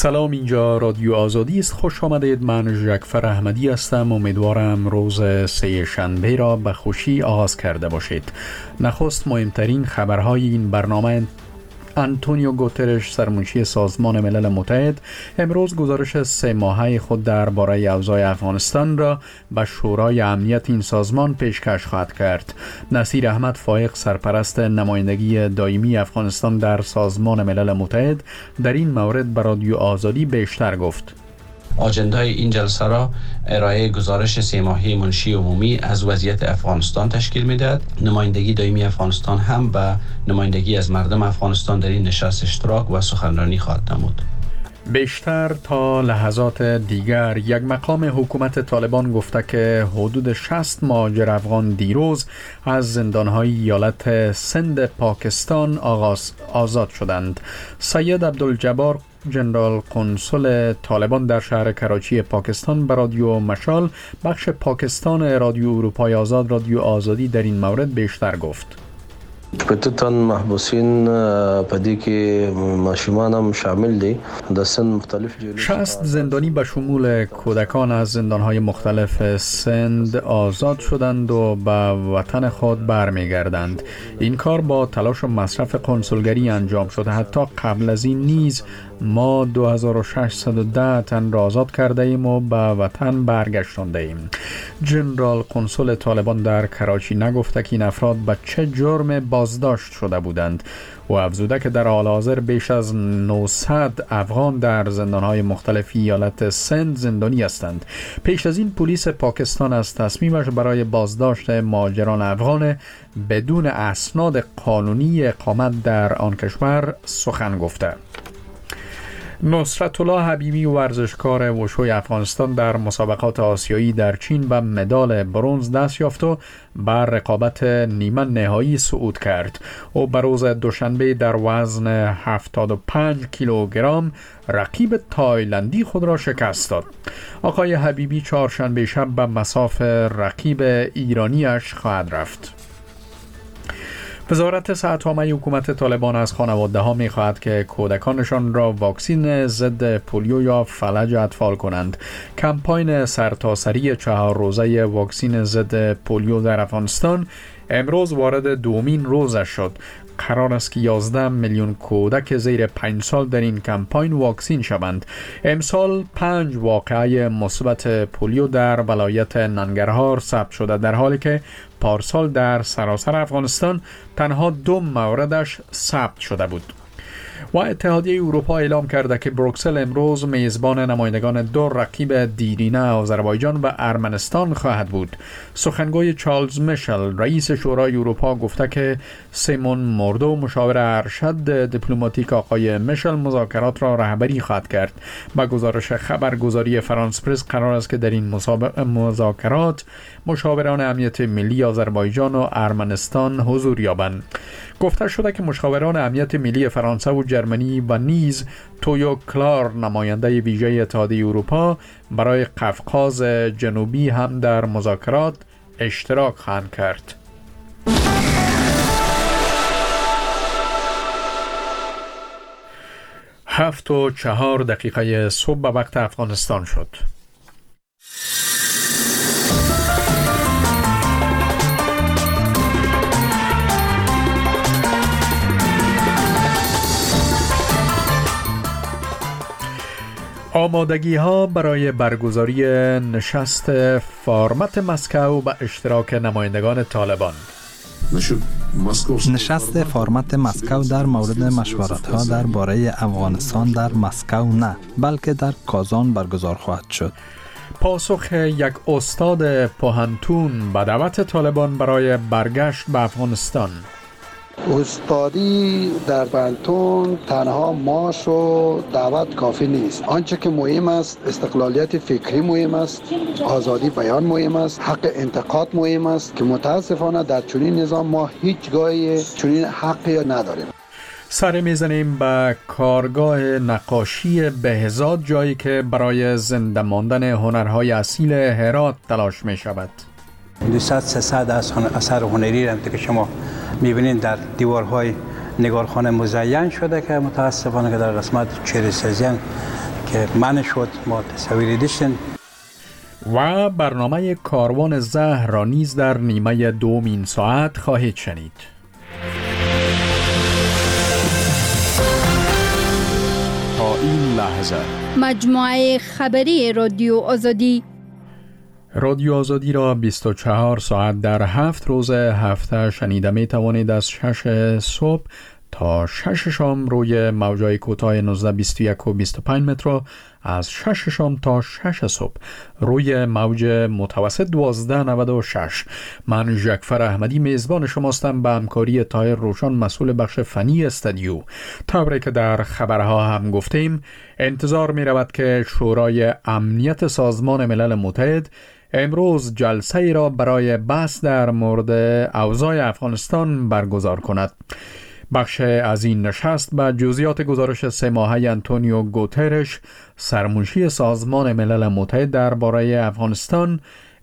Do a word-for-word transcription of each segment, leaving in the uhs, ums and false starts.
سلام، اینجا رادیو آزادی است. خوش آمدید. من ژکفر احمدی هستم. امیدوارم روز سه شنبه را به خوشی آغاز کرده باشید. نخست مهمترین خبرهای این برنامه: آنتونیو گوترش، سرمنشی سازمان ملل متحد، امروز گزارش سه ماهه خود درباره اوضاع افغانستان را به شورای امنیت این سازمان پیشکش خواهد کرد. نصیر احمد فائق، سرپرست نمایندگی دائمی افغانستان در سازمان ملل متحد، در این مورد به رادیو آزادی بیشتر گفت. آجندای این جلسه را ارائه گزارش سه ماهه منشی عمومی از وضعیت افغانستان تشکیل می‌دهد. نمایندگی دائمی افغانستان هم به نمایندگی از مردم افغانستان در این نشست اشتراک و سخنرانی خواهد نمود. بیشتر تا لحظات دیگر، یک مقام حکومت طالبان گفته که حدود شصت مهاجر افغان دیروز از زندان‌های ایالت سند پاکستان آغاز آزاد شدند. سید عبدالجبار، جنرال قنصل طالبان در شهر کراچی پاکستان، به رادیو مشال بخش پاکستان رادیو اروپای آزاد رادیو آزادی در این مورد بیشتر گفت. پتتان محبوسین پدی که ماشومان هم شامل دی در سن مختلف شصت زندانی به شمول کودکان از زندانهای مختلف سند آزاد شدند و به وطن خود برمیگردند. این کار با تلاش و مصرف کنسولگری انجام شده. حتی قبل از این نیز ما دو هزار و ششصد و ده تن را آزاد کرده ایم و به وطن برگشتانده ایم. جنرال قنصل طالبان در کراچی نگفته که این افراد به چه جرم بازداشت شده بودند و افزوده که در حال حاضر بیش از نهصد افغان در زندانهای مختلف ایالت سند زندانی هستند. پیش از این پلیس پاکستان از تصمیمش برای بازداشت مهاجران افغان بدون اسناد قانونی اقامت در آن کشور سخن گفته. نصرت الله حبیبی، ورزشکار وشوی افغانستان، در مسابقات آسیایی در چین به مدال برنز دست یافت و بر رقابت نیمه نهایی صعود کرد. او بر روز دوشنبه در وزن هفتاد و پنج کیلوگرم رقیب تایلندی خود را شکست داد. آقای حبیبی چهارشنبه شب به مصاف رقیب ایرانیش خواهد رفت. وزارت صحت عامه حکومت طالبان از خانواده ها می خواهد که کودکانشان را واکسین ضد پولیو یا فلج اطفال کنند. کمپاین سرتاسری چهار روزه واکسین ضد پولیو در افغانستان امروز وارد دومین روزش شد. قرار است که یازده میلیون کودک زیر پنج سال در این کمپاین واکسین شوند. امسال پنج واقعه مثبت پولیو در ولایت ننگرهار ثبت شده، در حالی که پارسال در سراسر افغانستان تنها دو موردش ثبت شده بود. و اتحادیه اروپا اعلام کرده که بروکسل امروز میزبان نمایندگان دو رقیب دیرینه آذربایجان و ارمنستان خواهد بود. سخنگوی چارلز میشل، رئیس شورای اروپا، گفته که سیمون موردو، مشاور ارشد دیپلماتیک آقای میشل، مذاکرات را رهبری خواهد کرد. با گزارش خبرگزاری فرانس پرس قرار است که در این مذاکرات مشاوران امنیت ملی آذربایجان و ارمنستان حضور یابند. گفته شده که مشاوران امنیت ملی فرانسه و جرمنی و نیز تویو کلار، نماینده ویژه اتحادیه اروپا برای قفقاز جنوبی، هم در مذاکرات اشتراک خواهند کرد. هفت و چهار دقیقه صبح به وقت افغانستان شد. آمادگی ها برای برگزاری نشست فارمت مسکو به اشتراک نمایندگان طالبان. نشست فارمت مسکو در مورد مشورت ها درباره افغانستان در مسکو نه، بلکه در کازان برگزار خواهد شد. پاسخ یک استاد پوهنتون به دعوت طالبان برای برگشت به افغانستان. استادی در پوهنتون تنها معاش و دعوت کافی نیست. آنچه که مهم است استقلالیت فکری مهم است، آزادی بیان مهم است، حق انتقاد مهم است که متاسفانه در چنین نظام ما هیچگاه چنین حقی نداریم. سر میزنیم به کارگاه نقاشی بهزاد، جایی که برای زنده ماندن هنرهای اصیل هرات تلاش می شود. دویست سیصد اثر هنری را که شما میبینید در دیوارهای نگارخانه مزین شده که متاسفانه که در قسمت چهره سازی که من شد ما تصویری داشتیم. و برنامه کاروان زهر را نیز در نیمه دوم این ساعت خواهید شنید. تا این لحظه مجموعه خبری رادیو آزادی رادیو آزادی را بیست و چهار ساعت در هفت روز هفته شنیده می توانید از شش صبح تا شش شام روی موجای کوتاه نوزده بیست و یک و بیست و پنج متر، از شش شام تا شش صبح روی موج متوسط دوازده نود و شش. من ژکفر احمدی میزبان شماستم به همکاری طاهر روشن مسئول بخش فنی استودیو. طوری که در خبرها هم گفتیم، انتظار می رود که شورای امنیت سازمان ملل متحد امروز جلسه ای را برای بحث در مورد اوضاع افغانستان برگزار کند. بخش از این نشست به جزئیات گزارش سه ماهه آنتونیو گوترش، سرمنشی سازمان ملل متحد درباره افغانستان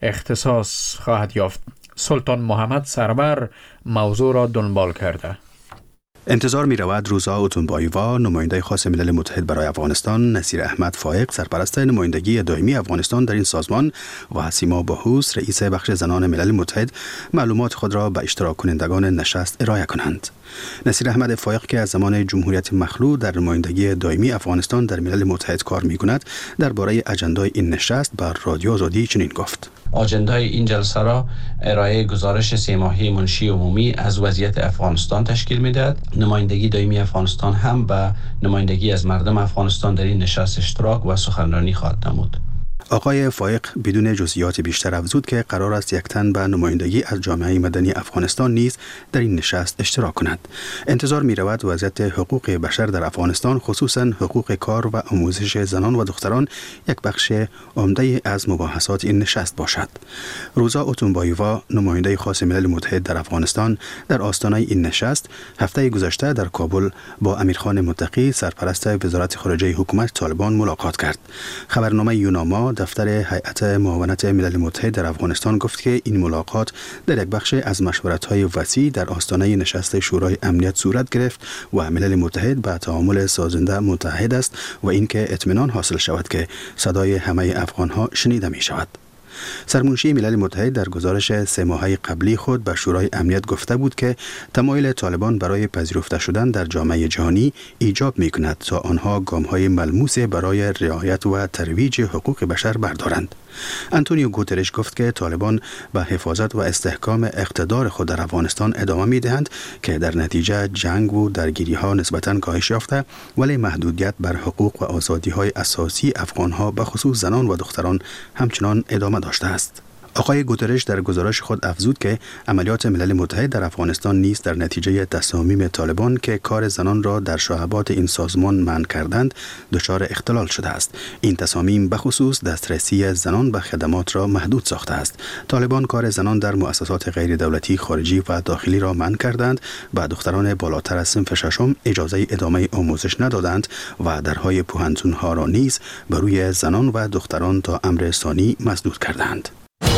اختصاص خواهد یافت. سلطان محمد سرور موضوع را دنبال کرده. انتظار می رود روزا اوتونبایوا، نماینده خاص ملل متحد برای افغانستان، نصیر احمد فائق، سرپرست نمایندگی دائمی افغانستان در این سازمان، و حسیما باهوس، رئیس بخش زنان ملل متحد، معلومات خود را به اشتراک کنندگان نشست ارائه کنند. نصیر احمد فائق که از زمان جمهوریت مخلوع در نمایندگی دائمی افغانستان در ملل متحد کار می کند، درباره اجندای این نشست بر رادیو آزادی چنین گفت: آجندای این جلسه را ارائه گزارش سه ماهه منشی عمومی از وضعیت افغانستان تشکیل می‌دهد. نمایندگی دائمی افغانستان هم به نمایندگی از مردم افغانستان در این نشست اشتراک و سخنرانی خواهد نمود. آقای فائق بدون جزئیات بیشتر افزود که قرار است یک تن به نمایندگی از جامعه مدنی افغانستان نیز در این نشست اشتراک کند. انتظار می رود وضعیت حقوق بشر در افغانستان، خصوصا حقوق کار و آموزش زنان و دختران، یک بخش عمده از مباحثات این نشست باشد. روزا اوتونبایوا، نماینده خاص ملل متحد در افغانستان، در آستانه این نشست هفته گذشته در کابل با امیرخان متقی، سرپرست وزارت خارجه حکومت طالبان ملاقات کرد. خبرنامه یوناما دفتر هیئت معاونت ملل متحد در افغانستان گفت که این ملاقات در یک بخش از مشورت‌های وسیع در آستانه نشست شورای امنیت صورت گرفت و ملل متحد به تعامل سازنده متحد است و اینکه اطمینان حاصل شود که صدای همه افغان‌ها شنیده می شود. سرمنشی ملل متحد در گزارش سه ماهه قبلی خود به شورای امنیت گفته بود که تمایل طالبان برای پذیرفته شدن در جامعه جهانی ایجاب می کند تا آنها گام‌های ملموس برای رعایت و ترویج حقوق بشر بردارند. آنتونیو گوترش گفت که طالبان به حفاظت و استحکام اقتدار خود در افغانستان ادامه می دهند که در نتیجه جنگ و درگیری ها نسبتاً کاهش یافته، ولی محدودیت بر حقوق و آزادی های اساسی افغان ها به خصوص زنان و دختران همچنان ادامه داشته است. آقای گوترش در گزارش خود افزود که عملیات ملل متحد در افغانستان نیز در نتیجه تصامیم طالبان که کار زنان را در شعبات این سازمان منع کردند دچار اختلال شده است. این تصامیم به خصوص دسترسی زنان به خدمات را محدود ساخته است. طالبان کار زنان در مؤسسات غیر دولتی خارجی و داخلی را منع کردند، به دختران بالاتر از صنف ششم اجازه ادامه آموزش ندادند و درهای پوهنتون‌ها را نیز بر روی زنان و دختران تا امر ثانی مسدود کردند.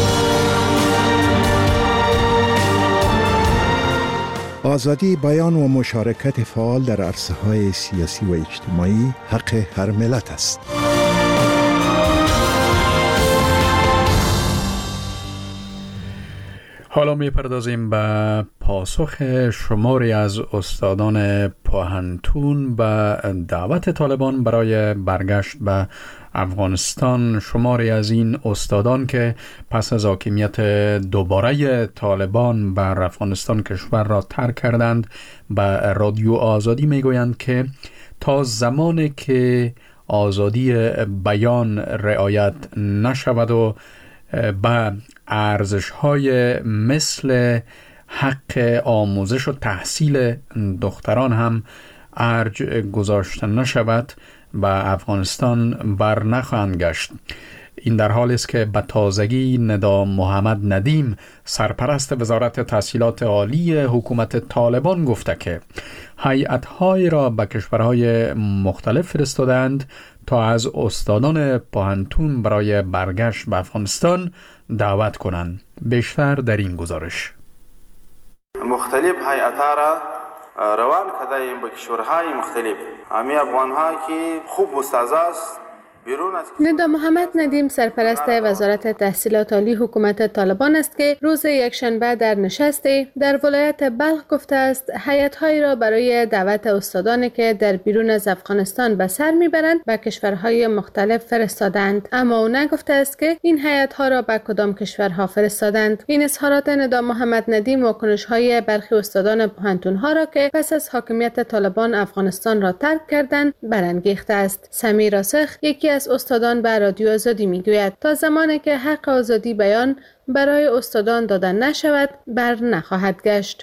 آزادی بیان و مشارکت فعال در عرصه‌های سیاسی و اجتماعی حق هر ملت است. حالا می‌پردازیم به پاسخ شماری از استادان پوهنتون به دعوت طالبان برای برگشت به افغانستان. شماری از این استادان که پس از حاکمیت دوباره طالبان بر افغانستان کشور را ترک کردند به رادیو آزادی میگویند که تا زمانی که آزادی بیان رعایت نشود و به ارزش‌های مثل حق آموزش و تحصیل دختران هم ارج گذاشته نشود به افغانستان بر نخواهند گشت. این در حالی است که به تازگی ندا محمد ندیم، سرپرست وزارت تحصیلات عالی حکومت طالبان گفته که هیئت‌هایی را به کشورهای مختلف فرستادند تا از استادان پوهنتون برای برگشت به افغانستان دعوت کنند. بیشتر در این گزارش. مختلف هیئت‌ها را روان کردیم به کشورهای مختلف. همه افغان‌ها که خوب استاد است ندا محمد ندیم سرپرست وزارت تحصیلات عالی حکومت طالبان است که روز یکشنبه در نشستی در ولایت بلخ گفته است هیئت‌هایی را برای دعوت استادانی که در بیرون از افغانستان به سر میبرند به کشورهای مختلف فرستادند، اما او نگفته است که این هیئت‌ها را به کدام کشورها فرستادند. این اظهارات ندا محمد ندیم واکنش‌های برخی استادان پوهنتون‌ها را که پس از حاکمیت طالبان افغانستان را ترک کردند برانگیخته است. سمیر راسخ یکی از استادان به رادیو آزادی میگوید تا زمانی که حق آزادی بیان برای استادان داده نشود بر نخواهد گشت.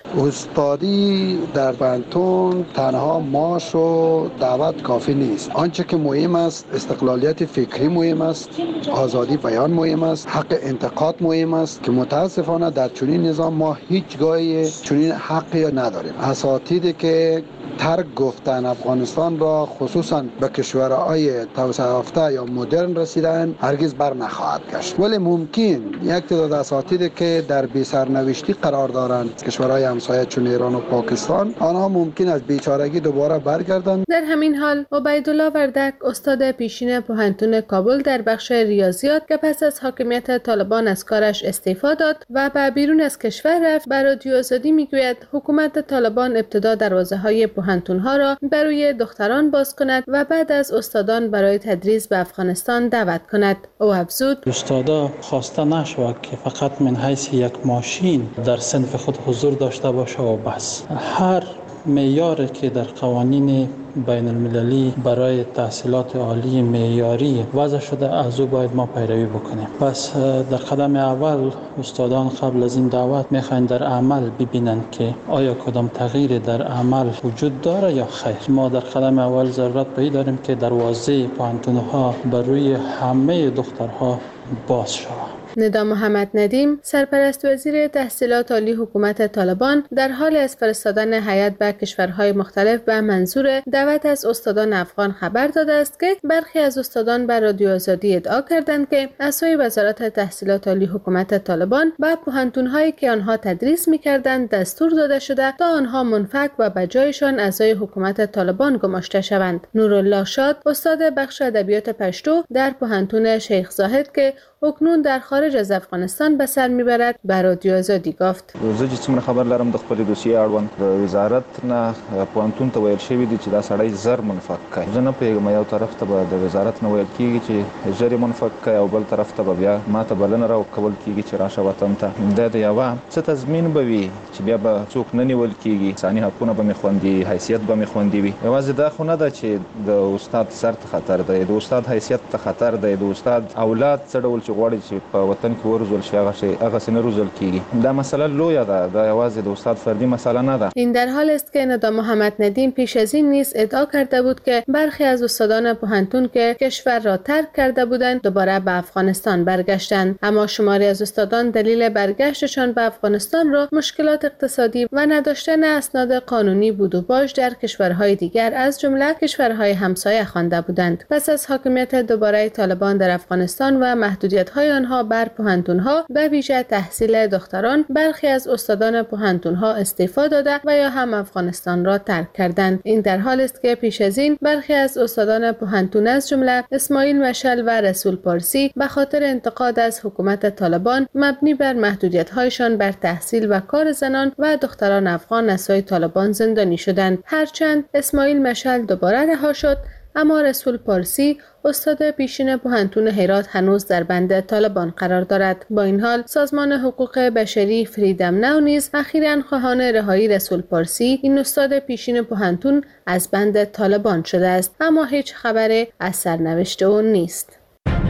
استادی در پوهنتون تنها معاش و دعوت کافی نیست. آنچه که مهم است استقلالیت فکری مهم است، آزادی بیان مهم است، حق انتقاد مهم است که متاسفانه در چنین نظام ما هیچگاهی چنین حقی نداریم. اساتیدی که ترک گفتن افغانستان را خصوصا به کشورهای توسعه یافته یا مدرن رسیدن هرگز بر نخواهد گشت، ولی ممکن یک تعداد اساتیدی که در بی سرنوشتی قرار دارند کشورهای همسایه چون ایران و پاکستان، آنها ممکن است بیچارگی دوباره برگردند. در همین حال عبیدالله وردک استاد پیشین پوهنتون کابل در بخش ریاضیات که پس از حاکمیت طالبان از کارش استعفا داد و به بیرون از کشور رفت بر رادیو آزادی میگوید حکومت طالبان ابتدا دروازه‌های پوهنتون‌ها را برای دختران باز کند و بعد از استادان برای تدریس به افغانستان دعوت کند. او افزود استادا خواسته نشود که فقط من حیث یک ماشین در صنف خود حضور داشته باشه و بس. هر معیاری که در قوانین بین المللی برای تحصیلات عالی معیاری وضع شده از او باید ما پیروی بکنیم. پس در قدم اول استادان قبل از این دعوت میخواین در عمل ببینن که آیا کدام تغییر در عمل وجود داره یا خیر. ما در قدم اول ضرورت به این داریم که دروازه پوهنتون‌ها بر روی همه دخترها باز شود. ندا محمد ندیم سرپرست وزیر تحصیلات عالی حکومت طالبان در حال از فرستادن هیئت به کشورهای مختلف به منظور دعوت از استادان افغان خبر داده است که برخی از استادان بر رادیو آزادی ادعا کردند که اعضای وزارت تحصیلات عالی حکومت طالبان به پوهنتون‌هایی که آنها تدریس می‌کردند دستور داده شده تا آنها منفک و به جایشان اعضای حکومت طالبان گماشته شوند. نورالله شاد استاد بخش ادبیات پشتو در پوهنتون شیخ زاهد که اکنون در خارج از افغانستان به سر میبرد بر رادیو آزادی گفت زه چې څومره خبر لرم د خپل دوسیې اړوند د وزارت نه پوهنتون ته ویل شوي دي چې دا سړی زر منفک کوي. زه نه پوهېږم یو طرف ته به د وزارت نه ویل کېږي چې زر یې منفک کوي او بل طرف ته به بیا ما ته بلنه راکول کېږي چې راشه وطن ته. دا د یوه څه تضمین به وي چې بیا به څوک نه نیول کېږي، انساني حقونه به مې خوندي، حیثیت به مې خوندي وي. یوازې دا خو نه ده چې د استاد سر ته خطر دی، د استاد حیثیت ته خطر دی، د استاد اولاد څه ډول چې غواړي چې په وطن کې ورزول شي هغه شي هغه سینه روزل کیږي. دا مسئله لویه ده، دا یوازې د استاد فردی مسئله نه ده. این در حال است که ندا محمد ندیم پیش از این نیز ادعا کرده بود که برخی از استادان پوهنتون که کشور را ترک کرده بودند دوباره به افغانستان برگشتند، اما شماری از استادان دلیل برگشتشان به افغانستان را مشکلات اقتصادی و نداشتن اسناد قانونی بود و باج در کشورهای دیگر از جمله کشورهای همسایه خوانده بودند. پس از حاکمیت دوباره طالبان در افغانستان و محدودیت‌های آنها بر پوهنتون‌ها به ویژه تحصیل دختران، برخی از استادان پوهنتون‌ها استعفا داده و یا هم افغانستان را ترک کردند. این در حال است که پیش از این برخی از استادان پوهنتون از جمله اسماعیل مشعل و رسول پارسی به خاطر انتقاد از حکومت طالبان مبنی بر محدودیت‌هایشان بر تحصیل و کار زنان و دختران افغان از سوی طالبان زندانی شدند. هرچند اسماعیل مشعل دوباره رها شد، اما رسول پارسی استاد پیشین پوهنتون هرات هنوز در بند طالبان قرار دارد. با این حال سازمان حقوق بشری فریدم ناو نیز اخیراً خواهان رهایی رسول پارسی این استاد پیشین پوهنتون از بند طالبان شده است، اما هیچ خبر از سرنوشت او نیست.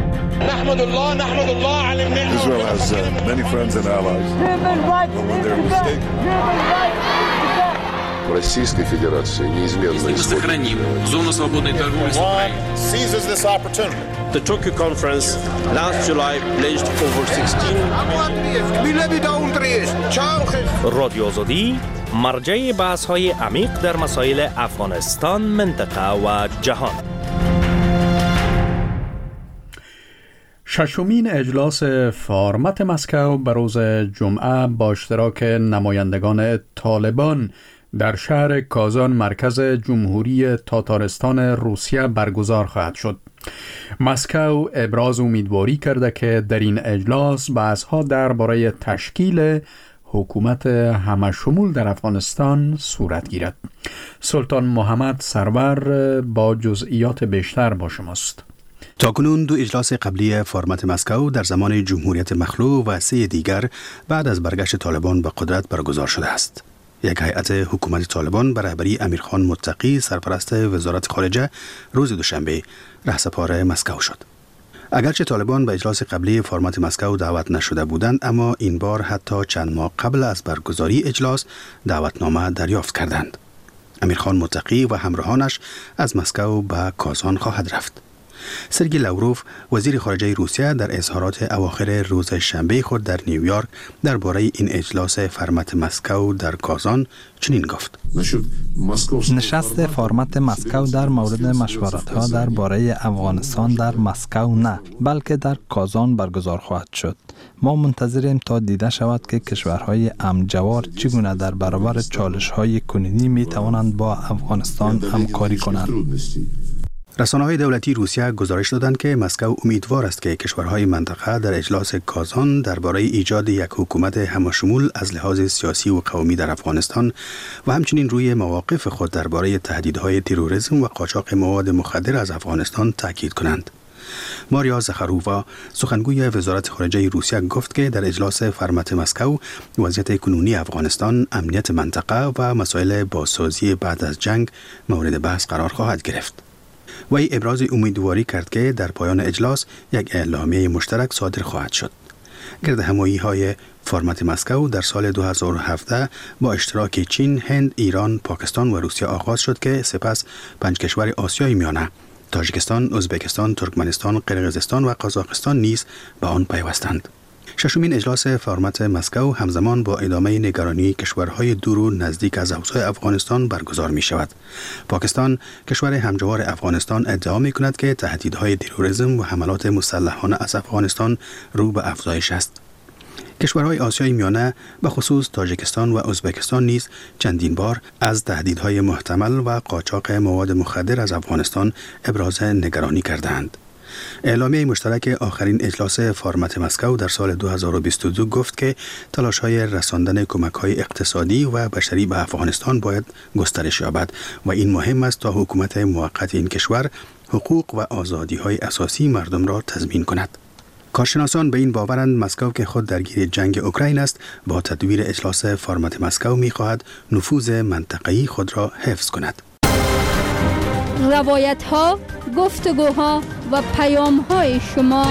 نحمد الله نحمد الله على النعمة. Israel has uh, many friends and allies. When they're mistaken. Российской Федерации неизменно сохраним зону свободной торговли с Украиной. Seizes this opportunity. The Tokyo conference last July pledged over sixteen. رادیو آزادی مرجع بحث‌های عمیق در مسائل افغانستان، منطقه و جهان. ششمین اجلاس فارمت مسکو به روز جمعه با اشتراک نمایندگان طالبان در شهر کازان مرکز جمهوری تاتارستان روسیه برگزار خواهد شد. مسکو ابراز امیدواری کرده که در این اجلاس بحث‌ها درباره تشکیل حکومت همشمول در افغانستان صورت گیرد. سلطان محمد سرور با جزئیات بیشتر با شماست. تاکنون دو اجلاس قبلی فرمت مسکو در زمان جمهوریت مخلوع و سه دیگر بعد از برگشت طالبان به قدرت برگزار شده است. یک هیئت حکومت طالبان به رهبری امیرخان متقی سرپرست وزارت خارجه روز دوشنبه رهسپار مسکو شد. اگرچه طالبان به اجلاس قبلی فرمت مسکو دعوت نشده بودند، اما این بار حتی چند ماه قبل از برگزاری اجلاس دعوتنامه دریافت کردند. امیرخان متقی و همراهانش از مسکو به کازان خواهد رفت. سرگی لاوروف وزیر خارجه روسیه در اظهارات اواخر روز شنبه خود در نیویورک درباره این اجلاس فرمت مسکو در کازان چنین گفت: نشست فرمت مسکو در مورد مشورت‌ها درباره افغانستان در مسکو نه، بلکه در کازان برگزار خواهد شد. ما منتظریم تا دیده شود که کشورهای امجوار چگونه در برابر چالش‌های کنونی می توانند با افغانستان همکاری کنند. رسانه‌های دولتی روسیه گزارش دادند که مسکو امیدوار است که کشورهای منطقه در اجلاس کازان درباره ایجاد یک حکومت همشمول از لحاظ سیاسی و قومی در افغانستان و همچنین روی مواقف خود درباره تهدیدهای تروریسم و قاچاق مواد مخدر از افغانستان تاکید کنند. ماریا زخارووا سخنگوی وزارت خارجه روسیه گفت که در اجلاس فرمت مسکو وضعیت کنونی افغانستان، امنیت منطقه و مسائل بازسازی بعد از جنگ مورد بحث قرار خواهد گرفت. وی ابراز امیدواری کرد که در پایان اجلاس یک اعلامیه مشترک صادر خواهد شد. گردهمایی های فرمت مسکو در سال دو هزار و هفده با اشتراک چین، هند، ایران، پاکستان و روسیه آغاز شد که سپس پنج کشور آسیای میانه، تاجیکستان، ازبکستان، ترکمنستان، قرقیزستان و قزاقستان نیز به آن پیوستند. ششمین اجلاس فرمت مسکو همزمان با ادامه نگرانی کشورهای دور و نزدیک از اوضاع افغانستان برگزار می شود. پاکستان، کشور همجوار افغانستان، ادعا می کند که تهدیدهای تروریسم و حملات مسلحانه از افغانستان رو به افزایش است. کشورهای آسیای میانه به خصوص تاجیکستان و ازبکستان نیز چندین بار از تهدیدهای محتمل و قاچاق مواد مخدر از افغانستان ابراز نگرانی کردند. اعلامیه مشترک آخرین اجلاس فرمت مسکو در سال دو هزار و بیست و دو گفت که تلاش‌های رساندن کمک‌های اقتصادی و بشری به افغانستان باید گسترش یابد و این مهم است تا حکومت موقت این کشور حقوق و آزادی‌های اساسی مردم را تضمین کند. کارشناسان به این باورند مسکو که خود درگیر جنگ اوکراین است، با تدویر اجلاس فرمت مسکو می‌خواهد نفوذ منطقه‌ای خود را حفظ کند. روایت ها، گفتگوها و پیام های شما.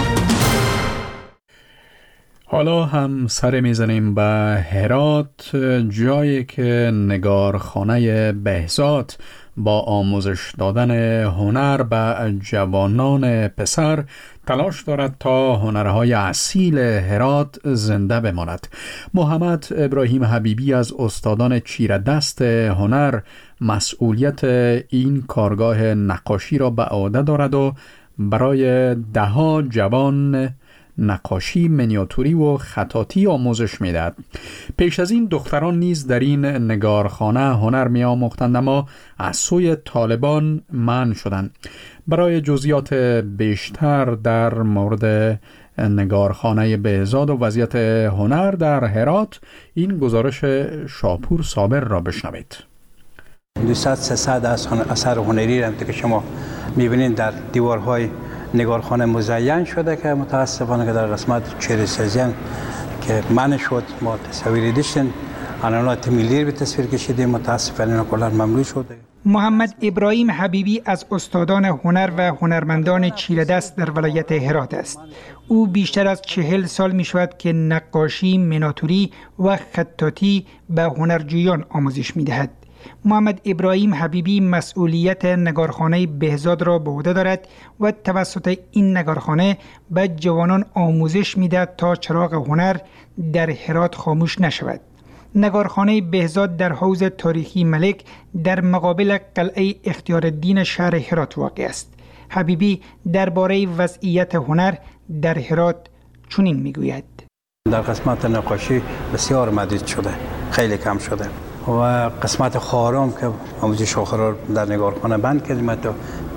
حالا هم سر میزنیم به هرات، جایی که نگارخانه بهزاد با آموزش دادن هنر به جوانان پسر تلاش دارد تا هنرهای اصیل هرات زنده بماند. محمد ابراهیم حبیبی از استادان چیره دست هنر مسئولیت این کارگاه نقاشی را به عهده دارد و برای دهها جوان نقاشی، منیاتوری و خطاطی آموزش می‌دهد. پیش از این دختران نیز در این نگارخانه هنر می‌آموختند، اما از سوی طالبان منع شدند. برای جزئیات بیشتر در مورد نگارخانه بهزاد و وضعیت هنر در هرات این گزارش شاپور صابر را بشنوید. دویست سیصد از اثر هنری را که شما می‌بینید در دیوارهای نگارخانه مزین شده که متاسفانه که در قسمت چهره سازی که منع شد. ما تصویری داشتیم، علامات ملی به تصویر کشیدیم، متاسفانه اینا کلا ممنوع شده. محمد ابراهیم حبیبی از استادان هنر و هنرمندان چیره دست در ولایت هرات است. او بیشتر از چهل سال می شود که نقاشی، منیاتوری و خطاطی به هنرجویان آموزش می دهد. محمد ابراهیم حبیبی مسئولیت نگارخانه بهزاد را به عهده دارد و توسط این نگارخانه به جوانان آموزش می‌دهد تا چراغ هنر در هرات خاموش نشود. نگارخانه بهزاد در حوض تاریخی ملک در مقابل قلعه اختیارالدین شهر هرات واقع است. حبیبی درباره وضعیت هنر در هرات چنین میگوید: در قسمت نقاشی بسیار محدود شده، خیلی کم شده. و قسمت خواهرام که آموزش آخر در نگارخانه بند کردیم تا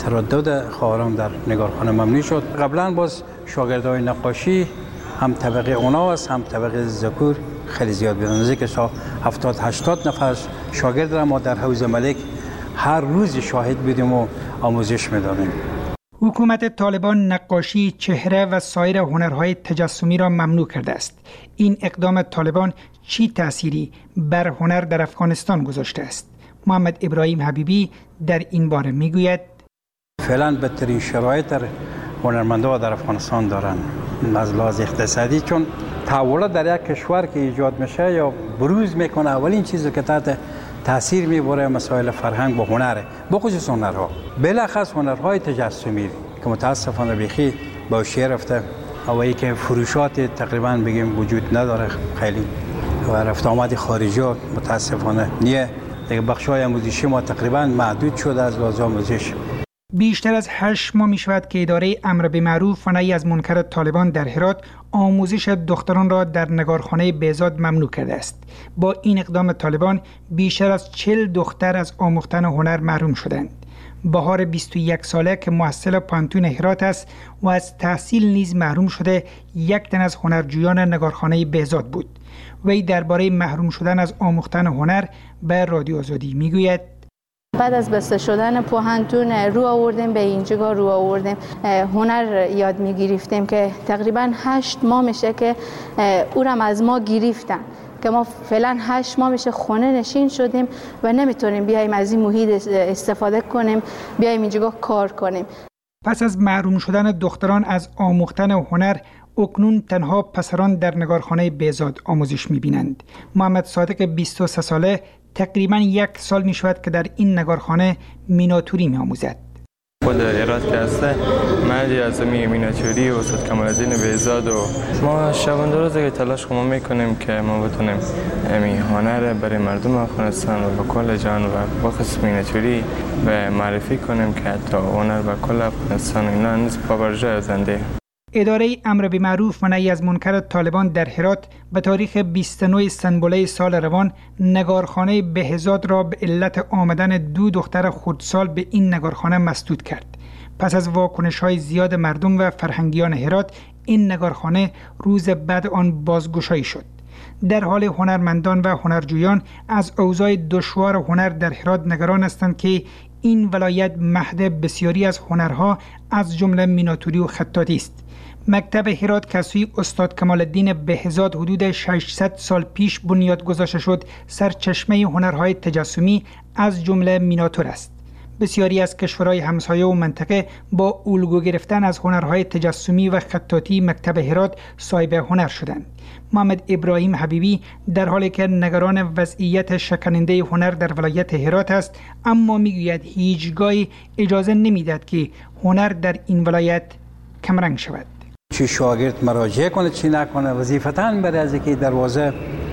تردد خواهرام در نگارخانه ممنوع شد. قبلا باز شاگردای نقاشی هم طبقه اونا است هم طبقه ذکور خیلی زیاد بودن، نزدیک هفتاد هشتاد نفر شاگرد را ما در حوض ملک هر روز شاهد بودیم و آموزش میدادیم. حکومت طالبان نقاشی، چهره و سایر هنرهای تجسمی را ممنوع کرده است. این اقدام طالبان چی تأثیری بر هنر در افغانستان گذاشته است؟ محمد ابراهیم حبیبی در این باره میگوید: فعلا بدترین شرایط در هنرمندان در افغانستان دارن از لحاظ اقتصادی، چون تحولات در یک کشور که ایجاد میشه یا بروز میکنه اولین چیزی که تحت تاثیر میبره مسائل فرهنگ و هنره، بخصوص هنرها، بلخص هنرهای تجسمی که متاسفانه بیخی با شیر رفته و ای که فروشات تقریبا بگیم وجود نداره خیلی و رفت آمد خارجی متاسفانه نیه. دیگه بخشای آموزشی ما تقریبا محدود شده از لحاظ آموزش. بیشتر از هشت ماه می شود که اداره امر به معروف و نهی از منکر طالبان در هرات آموزش دختران را در نگارخانه بهزاد ممنوع کرده است. با این اقدام طالبان بیشتر از چهل دختر از آموختن هنر محروم شدند. بهار بیست و یک ساله که محصل پانتون هرات است و از تحصیل نیز محروم شده، یک تن از هنرجویان نگارخانه بهزاد بود. وی درباره محروم شدن از آموختن هنر به رادیو آزادی میگوید: بعد از بسته شدن پوهنتون رو آوردیم به اینجا رو آوردیم هنر یاد میگرفتیم که تقریبا هشت ماه میشه که او را از ما گرفتن که ما فعلا هشت ماه میشه خونه نشین شدیم و نمیتونیم بیایم از این محیط استفاده کنیم، بیایم اینجا کار کنیم. پس از محروم شدن دختران از آموختن هنر، اکنون تنها پسران در نگارخانه بهزاد آموزش میبینند. محمد صادق بیست و سه ساله تقریبا یک سال می شود که در این نگارخانه میناتوری می آموزد. خود ایراد که هسته مردی از می میناتوری و استاد کمال الدین بهزاد و ما شبانه روزه که تلاش ما میکنیم که ما بتونیم امی هنر برای مردم افغانستان و کل جهان و بخصوص میناتوری به معرفی کنیم که حتی هنر و کل افغانستان اینا نیز پابرجای زنده. اداره امر به معروف و نهی از منکر طالبان در هرات به تاریخ بیست و نه سنبله سال روان نگارخانه بهزاد را به علت آمدن دو دختر خردسال به این نگارخانه مسدود کرد. پس از واکنش‌های زیاد مردم و فرهنگیان هرات، این نگارخانه روز بعد آن بازگشایی شد. در حال هنرمندان و هنرجویان از اوضاع دشوار هنر در هرات نگران هستند که این ولایت مهد بسیاری از هنرها از جمله میناتوری و خطاطی است. مکتب هرات که سوی استاد کمال الدین بهزاد حدود ششصد سال پیش بنیاد گذاشته شد، سرچشمه هنرهای تجسمی از جمله میناتور است. بسیاری از کشورهای همسایه و منطقه با الگو گرفتن از هنرهای تجسمی و خطاطی مکتب هرات صاحب هنر شدند. محمد ابراهیم حبیبی در حالی که نگران وضعیت شکننده هنر در ولایت هرات است، اما میگوید هیچگاهی اجازه نمیدهد که هنر در این ولایت کمرنگ شود. چی شاگرد مراجعه کنه چی نکنه، وظیفتاً برای از اینکه دروازه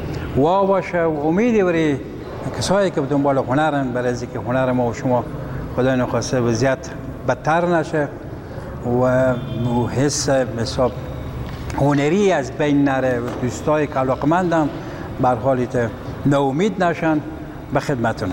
وا باشه و امیدی برای کسایی که دنبال هنرن، برای از اینکه هنر ما و شما خدای نخواسته وضعیت بدتر نشه و حس حساب هنری از بین نره، دوستای که علاقمندن بر حالیت ناامید نشن، به خدمتونه.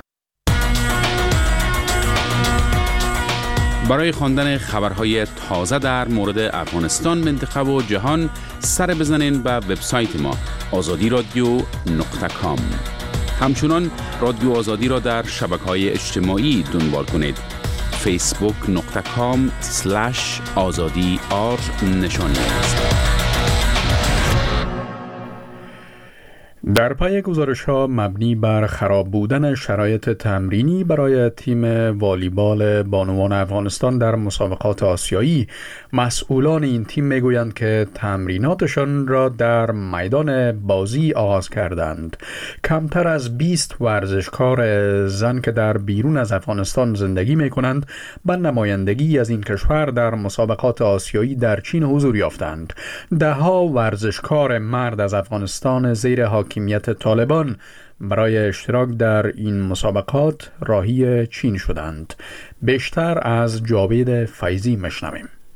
برای خواندن خبرهای تازه در مورد افغانستان، منطقه و جهان سر بزنین به وبسایت ما آزادی رادیو نقطه کام. همچنان رادیو آزادی را در شبکه‌های اجتماعی دنبال کنید. فیسبوک نقطه کام سلش آزادی آر نشانی است. در پی گزارش‌ها مبنی بر خراب بودن شرایط تمرینی برای تیم والیبال بانوان افغانستان در مسابقات آسیایی، مسئولان این تیم میگویند که تمریناتشان را در میدان بازی آغاز کردند. کمتر از بیست ورزشکار زن که در بیرون از افغانستان زندگی می‌کنند، به نمایندگی از این کشور در مسابقات آسیایی در چین حضور یافتند. ده‌ها ورزشکار مرد از افغانستان زیر حاکمیت طالبان برای اشتراک در این مسابقات راهی چین شدند. بیشتر از جاوید فیضی مشنویم.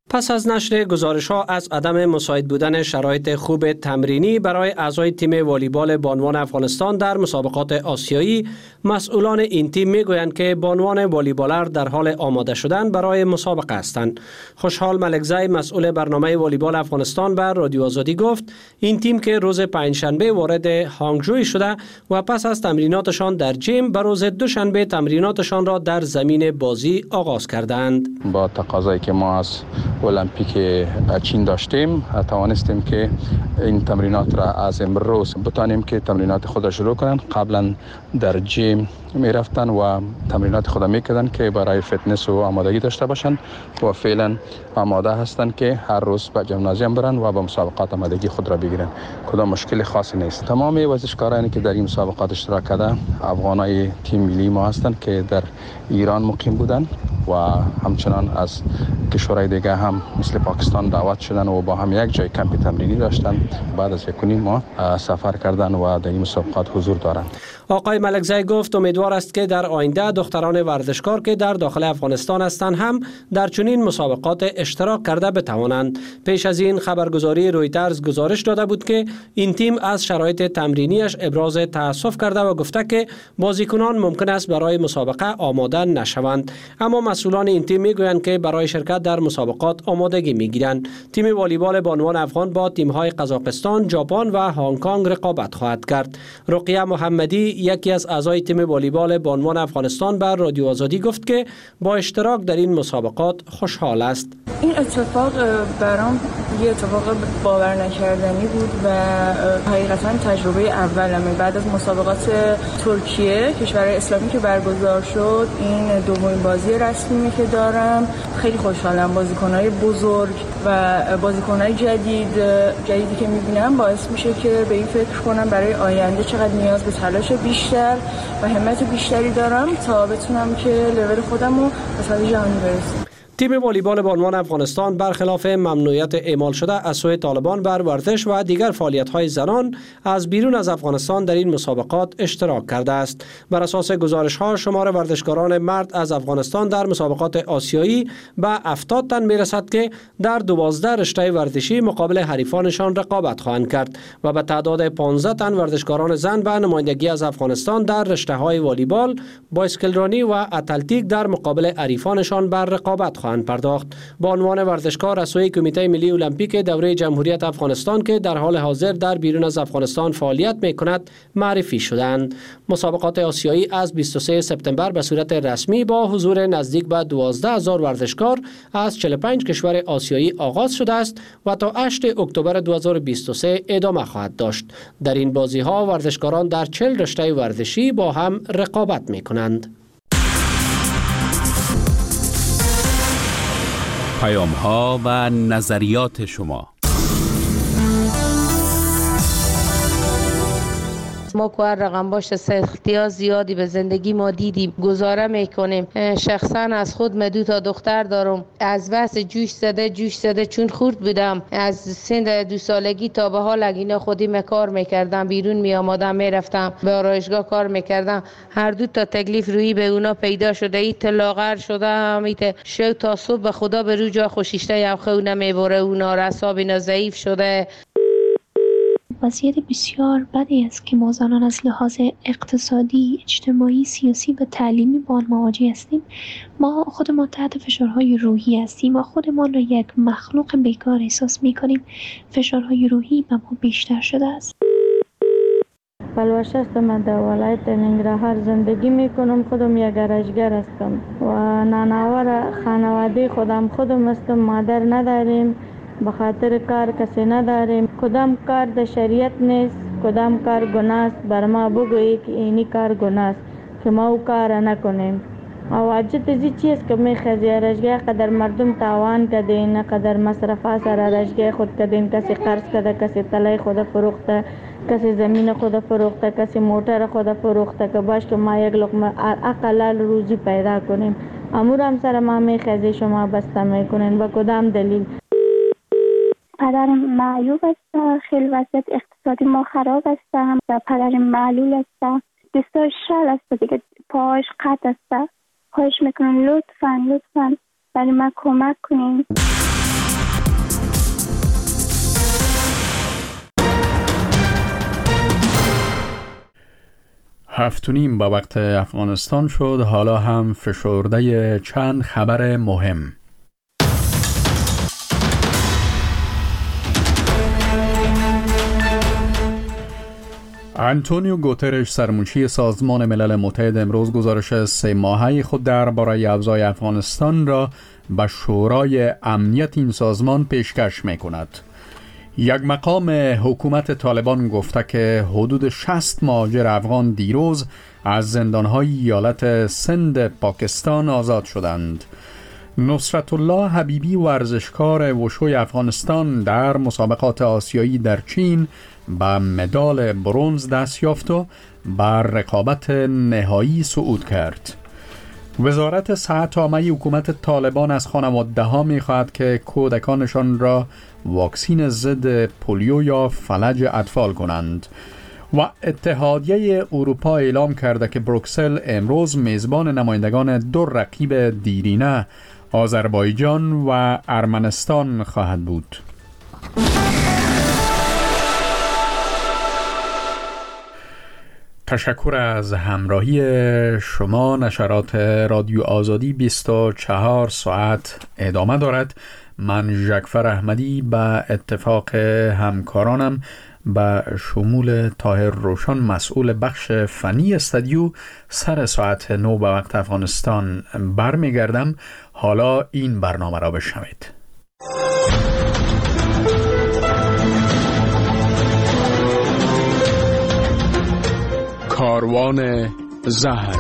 پس از نشر گزارش‌ها از عدم مساعد بودن شرایط خوب تمرینی برای اعضای تیم والیبال بانوان افغانستان در مسابقات آسیایی، مسئولان این تیم میگویند که بانوان والیبالر در حال آماده شدن برای مسابقه هستند. خوشحال ملکزی مسئول برنامه والیبال افغانستان بر رادیو آزادی گفت این تیم که روز پنجشنبه وارد هانگجوی شده و پس از تمریناتشان در جیم به روز دوشنبه تمریناتشان را در زمین بازی آغاز کردند. با تقاضایی که ما از المپیک چین داشتیم توانستیم که این تمرینات را از امروز بتانیم که تمرینات خود را شروع کنند. قبلا در جیم می رفتن و تمرینات خود می کردن که برای فتنس و آمادگی داشته باشند و فعلا آماده هستند که هر روز به ژیمنازیوم برن و به مسابقات آمادگی خود را بگیرن. کدام مشکل خاصی نیست. تمام ورزشکارانی که در این مسابقات اشتراک کرده افغانای تیم ملی ما هستند که در ایران مقیم بودند و همچنان از کشورهای دیگه هم مثل پاکستان دعوت شدن و با هم یک جای کمپ تمرینی داشتن. بعد از یک و نیم ماه سفر کردن و در این مسابقات حضور دارند. آقای ملکزی گفت امیدوار است که در آینده دختران ورزشکار که در داخل افغانستان هستند هم در چنین مسابقات اشتراک کرده بتوانند. پیش از این خبرگزاری رویترز گزارش داده بود که این تیم از شرایط تمرینیش ابراز تأسف کرده و گفته که بازیکنان ممکن است برای مسابقه آماده نشوند، اما مسئولان این تیم میگویند که برای شرکت در مسابقات آمادگی میگیرند. تیم والیبال بانوان افغان با تیم‌های قزاقستان، ژاپن و هنگ کنگ رقابت خواهد کرد. رقیه محمدی یکی از اعضای تیم والیبال بانوان افغانستان بر رادیو آزادی گفت که با اشتراک در این مسابقات خوشحال است. این اتفاق برام یه اتفاق باور نکردنی بود و حقیقتا تجربه اولمه. بعد از مسابقات ترکیه کشور اسلامی که برگزار شد این دومین بازی رسمی که دارم. خیلی خوشحالم. بازیکن‌های بزرگ و بازیکن‌های جدید جدیدی که می‌بینم باعث میشه که به این فکر کنم برای آینده چقدر نیاز به تلاش بیشتر و همت بیشتری دارم تا بتونم که لول خودم رو به سطح جهانی برسونم. تیم والیبال بانوان افغانستان برخلاف ممنوعیت اعمال شده از سوی طالبان بر ورزش و دیگر فعالیت‌های زنان از بیرون از افغانستان در این مسابقات اشتراک کرده است. بر اساس گزارش‌ها شمار ورزشکاران مرد از افغانستان در مسابقات آسیایی به هفتاد تن می‌رسد که در دوازده رشته ورزشی مقابل حریفانشان رقابت خواهند کرد و به تعداد پانزده تن ورزشکاران زن به نمایندگی از افغانستان در رشته‌های والیبال، بایسکلرانی و اتلتیک در مقابل حریفانشان بر رقابت خواهند پرداخت. با عنوان ورزشکار از سوی کمیته ملی المپیک دوره جمهوریت افغانستان که در حال حاضر در بیرون از افغانستان فعالیت می‌کند معرفی شدند. مسابقات آسیایی از بیست و سوم سپتامبر به صورت رسمی با حضور نزدیک به دوازده هزار ورزشکار از چهل و پنج کشور آسیایی آغاز شده است و تا هشتم اکتبر دو هزار و بیست و سه ادامه خواهد داشت. در این بازی‌ها ورزشکاران در چهل رشته ورزشی با هم رقابت می‌کنند. پیام ها و نظریات شما. ما که هر رقم باشه سختی ها زیادی به زندگی ما دیدیم، گزاره میکنیم. شخصا از خود من دو تا دختر دارم. از بس جوش زده جوش زده چون خورد بودم از سن دو سالگی تا به حال اگینا خودی من کار میکردم، بیرون میامادم میرفتم به آرایشگاه کار میکردم. هر دو تا تکلیف روی به اونا پیدا شده. ایت لاغر شده هم ایت شو تا صبح به خدا به رو جا خوشیشته یا خونه میبره. اونا رساب اینا ضعیف شده. وضعیت بسیار بدی است که ما زنان از لحاظ اقتصادی، اجتماعی، سیاسی و تعلیمی با آن مواجه هستیم. ما خودمان تحت فشارهای روحی هستیم و خودمان را یک مخلوق بیکار احساس می کنیم. فشارهای روحی به ما بیشتر شده است. پلوش است. من در ولایت ننگرهار زندگی میکنم. خودم یک گرشگر هستم و نانآور خانواده خودم خودم هستم. مادر نداریم، به خاطر کار کسی نداریم. کدام کار در شریعت نیست، کدام کار گناه است. بر ما بگویی که اینی کار گناه است که ما او کار نکنیم. و واجد ازی چیز که میخوازی رشگاه قدر مردم تاوان کدین، قدر مصرفا سر رشگاه خود کدین. کسی قرض کده، کسی تلای خود فروخته، کسی زمین خود فروخته، کسی موتر خود فروخته که باش که ما یک لقمه اقلال روزی پیدا کنیم. امور هم سر ما میخوازی شما بسته میکنین. با کدام دلیل؟ پدرم معیوب است. خیلی وضعیت اقتصادی ما خراب است. پدرم معلول است. دستاش شل است دیگه، پاهاش قطع است. خواهش میکنم لطفاً لطفاً برای من کمک کنین. هفت و نیم با وقت افغانستان شد. حالا هم فشرده چند خبر مهم. آنتونیو گوترش سرمنشی سازمان ملل متحد امروز گزارش سه ماهه خود درباره اوضاع افغانستان را به شورای امنیت این سازمان پیشکش می کند. یک مقام حکومت طالبان گفته که حدود شصت مهاجر افغان دیروز از زندانهای ایالت سند پاکستان آزاد شدند. نصرت الله حبیبی ورزشکار وشوی افغانستان در مسابقات آسیایی در چین به مدال برنز دست یافت و بر رقابت نهایی صعود کرد. وزارت صحت عامه حکومت طالبان از خانواده ها می خواهد که کودکانشان را واکسین ضد پولیو یا فلج اطفال کنند. و اتحادیه اروپا اعلام کرده که بروکسل امروز میزبان نمایندگان دو رقیب دیرینه آذربایجان و ارمنستان خواهد بود. تشکر از همراهی شما. نشرات رادیو آزادی بیست و چهار ساعت ادامه دارد. من جعفر احمدی به اتفاق همکارانم به شمول طاهر روشن مسئول بخش فنی استودیو سر ساعت نو به وقت افغانستان برمیگردم. حالا این برنامه را بشنوید. کاروان زهر.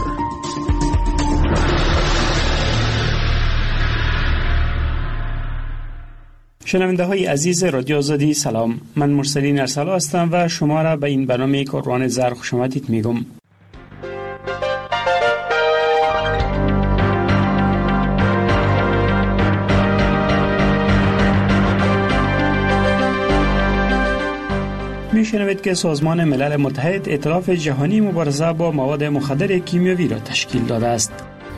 شنونده های عزیز رادیو آزادی سلام، من مرسلین ارسلا هستم و شما را به این برنامه کاروان زهر خوش آمدید میگم. میشنوید که سازمان ملل متحد ائتلاف جهانی مبارزه با مواد مخدر کیمیایی را تشکیل داده است.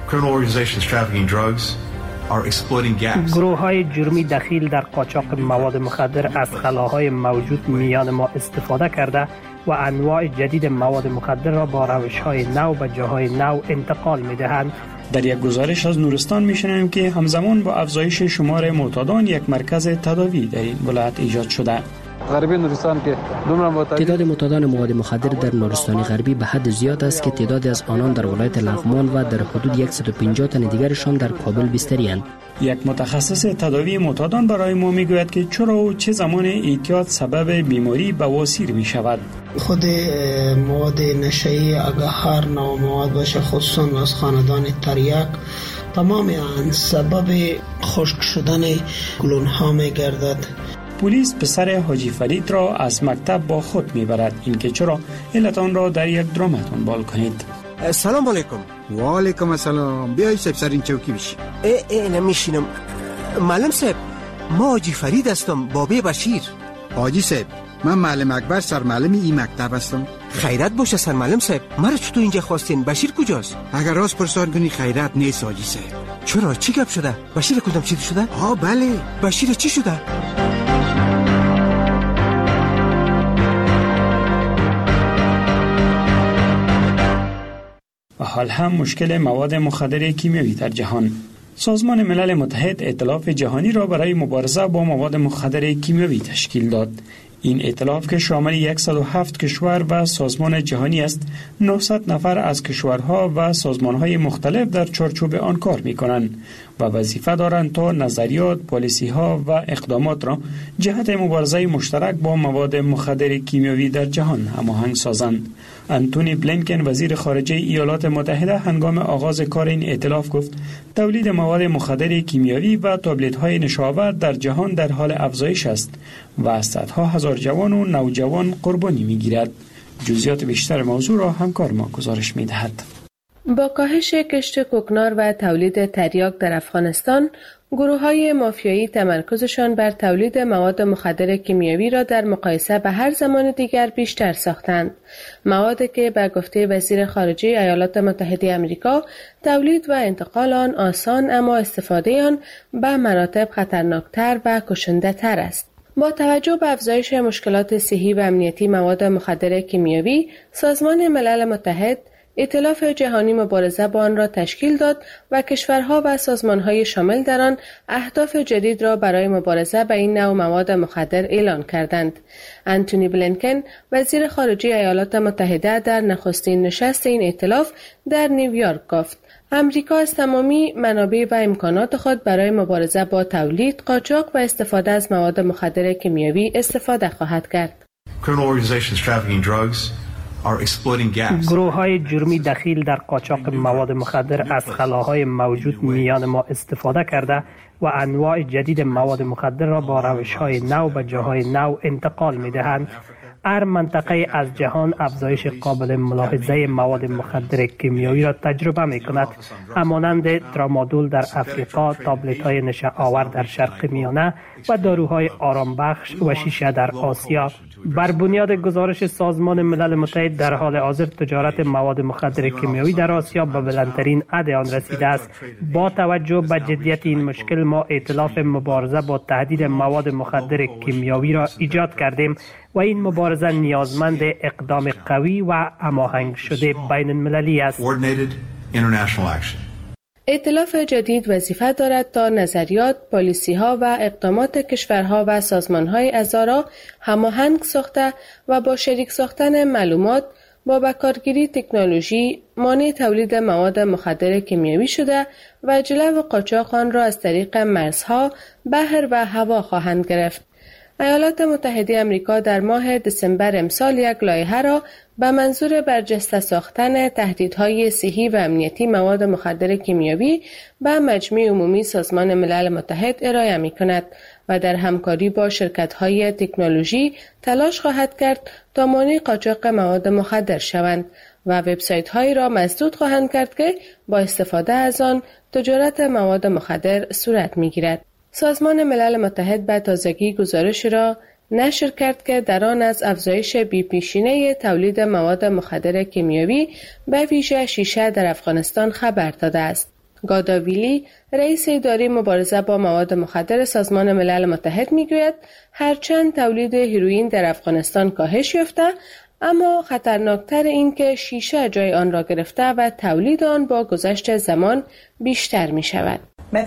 گروه های جرمی دخیل در قاچاق مواد مخدر از خلاهای موجود میان ما استفاده کرده و انواع جدید مواد مخدر را با روش های نو به جاهای نو انتقال می دهند. در یک گزارش از نورستان میشنویم که همزمان با افزایش شمار معتادان یک مرکز تداوی در این ولایت ایجاد شده. غربی نورستان که تعداد معتادان مواد مخدر در نورستان غربی به حد زیاد است که تعدادی از آنان در ولایت لغمان و در حدود صد و پنجاه تن دیگرشان در کابل بستری‌اند. یک متخصص تداوی معتادان برای ما میگوید که چرا و چه زمان اعتیاد سبب بیماری بواسیر می شود. خود مواد نشئی اگر هر نوع مواد باشه، خصوصا از خاندان تریاک، تمام آن سبب خشک شدن گلون ها می گردد. پلیس پسر حاجی فرید را از مکتب با خود میبرد. اینکه چرا علت آن را در یک درام دنبال کنید. سلام علیکم. و علیکم السلام. بیایی صاحب سر این چوکی بشی. ای ای نمیشینم. معلم صاحب، ما حاجی فرید هستم، بابی بشیر. حاجی صاحب، من معلم اکبر سرمعلم این مکتب هستم. خیرت باشه سرمعلم صاحب. مرا چطور اینجا خواستین؟ بشیر کجاست؟ اگر راست پرسان کنی خیرت نیست حاجی صاحب. چرا؟ چی گپ شده؟ بشیر کدام چی شده؟ ها بله. بشیر چی شده؟ و حال هم مشکل مواد مخدر کیمیایی در جهان. سازمان ملل متحد ائتلاف جهانی را برای مبارزه با مواد مخدر کیمیایی تشکیل داد. این ائتلاف که شامل صد و هفت کشور و سازمان جهانی است، نهصد نفر از کشورها و سازمانهای مختلف در چارچوب آن کار می‌کنند و وظیفه دارند تا نظریات، پالیسی‌ها و اقدامات را جهت مبارزه مشترک با مواد مخدر کیمیایی در جهان هماهنگ سازند. انتونی بلینکن وزیر خارجه ایالات متحده هنگام آغاز کار این ائتلاف گفت تولید مواد مخدر کیمیایی و تابلت‌های نشاور در جهان در حال افزایش است و صدها هزار جوان و نوجوان قربانی می‌گیرد. جزئیات بیشتر موضوع را همکار ما گزارش می‌دهد. با کاهش کشت کوکنار و تولید تریاک در افغانستان، گروه‌های مافیایی تمرکزشان بر تولید مواد مخدر کیمیایی را در مقایسه به هر زمان دیگر بیشتر ساختند. موادی که به گفته وزیر خارجه ایالات متحده آمریکا تولید و انتقال آن آسان، اما استفاده آن به مراتب خطرناکتر و کشنده‌تر است. با توجه به افزایش مشکلات صحی و امنیتی مواد مخدر کیمیایی، سازمان ملل متحد ائتلاف جهانی مبارزه با آن را تشکیل داد و کشورها و سازمانهای شامل در آن اهداف جدید را برای مبارزه با این نوع مواد مخدر اعلان کردند. انتونی بلینکن وزیر خارجه ایالات متحده در نخستین نشست این ائتلاف در نیویورک گفت: امریکا از تمامی منابع و امکانات خود برای مبارزه با تولید، قاچاق و استفاده از مواد مخدر کیمیایی استفاده خواهد کرد. گروه های جرمی دخیل در قاچاق مواد مخدر از خلاهای موجود میان ما استفاده کرده و انواع جدید مواد مخدر را با روش های نو به جاهای نو انتقال می دهند. هر منطقه از جهان افزایش قابل ملاحظه مواد مخدر کیمیایی را تجربه می کند، همانند ترامادول در افریقا، تابلت های نشه آور در شرق میانه و داروهای آرام بخش و شیشه در آسیا. بر بنیاد گزارش سازمان ملل متحد در حال حاضر تجارت مواد مخدر کیمیایی در آسیا به بلندترین حد آن رسیده است. با توجه به جدیت این مشکل ما ائتلاف مبارزه با تهدید مواد مخدر کیمیایی را ایجاد کردیم و این مبارزه نیازمند اقدام قوی و هماهنگ شده بین المللی است. ائتلاف جدید وظیفه دارد تا نظریات، پالیسی‌ها و اقدامات کشورها و سازمان‌های اعضا را هماهنگ ساخته و با شریک ساختن معلومات، با بکارگیری تکنولوژی، مانع تولید مواد مخدر کیمیایی شده و جلو قاچاق آن را از طریق مرزها، بحر و هوا خواهند گرفت. ایالات متحده آمریکا در ماه دسامبر امسال یک لایحه را به منظور برجسته ساختن تهدیدهای صحی و امنیتی مواد مخدر کیمیایی به مجمع عمومی سازمان ملل متحد ارائه می کند و در همکاری با شرکت‌های تکنولوژی تلاش خواهد کرد تا مانع قاچاق مواد مخدر شوند و وبسایت‌هایی را مسدود خواهند کرد که با استفاده از آن تجارت مواد مخدر صورت می‌گیرد. سازمان ملل متحد به تازگی گزارش را نشر کرد که در آن از افزایش بی‌پیشینه تولید مواد مخدر کیمیایی به ویژه شیشه در افغانستان خبر داده است. گاداویلی، رئیس اداره مبارزه با مواد مخدر سازمان ملل متحد میگوید هرچند تولید هیروئین در افغانستان کاهش یافته، اما خطرناکتر این که شیشه جای آن را گرفته و تولید آن با گذشت زمان بیشتر می شود.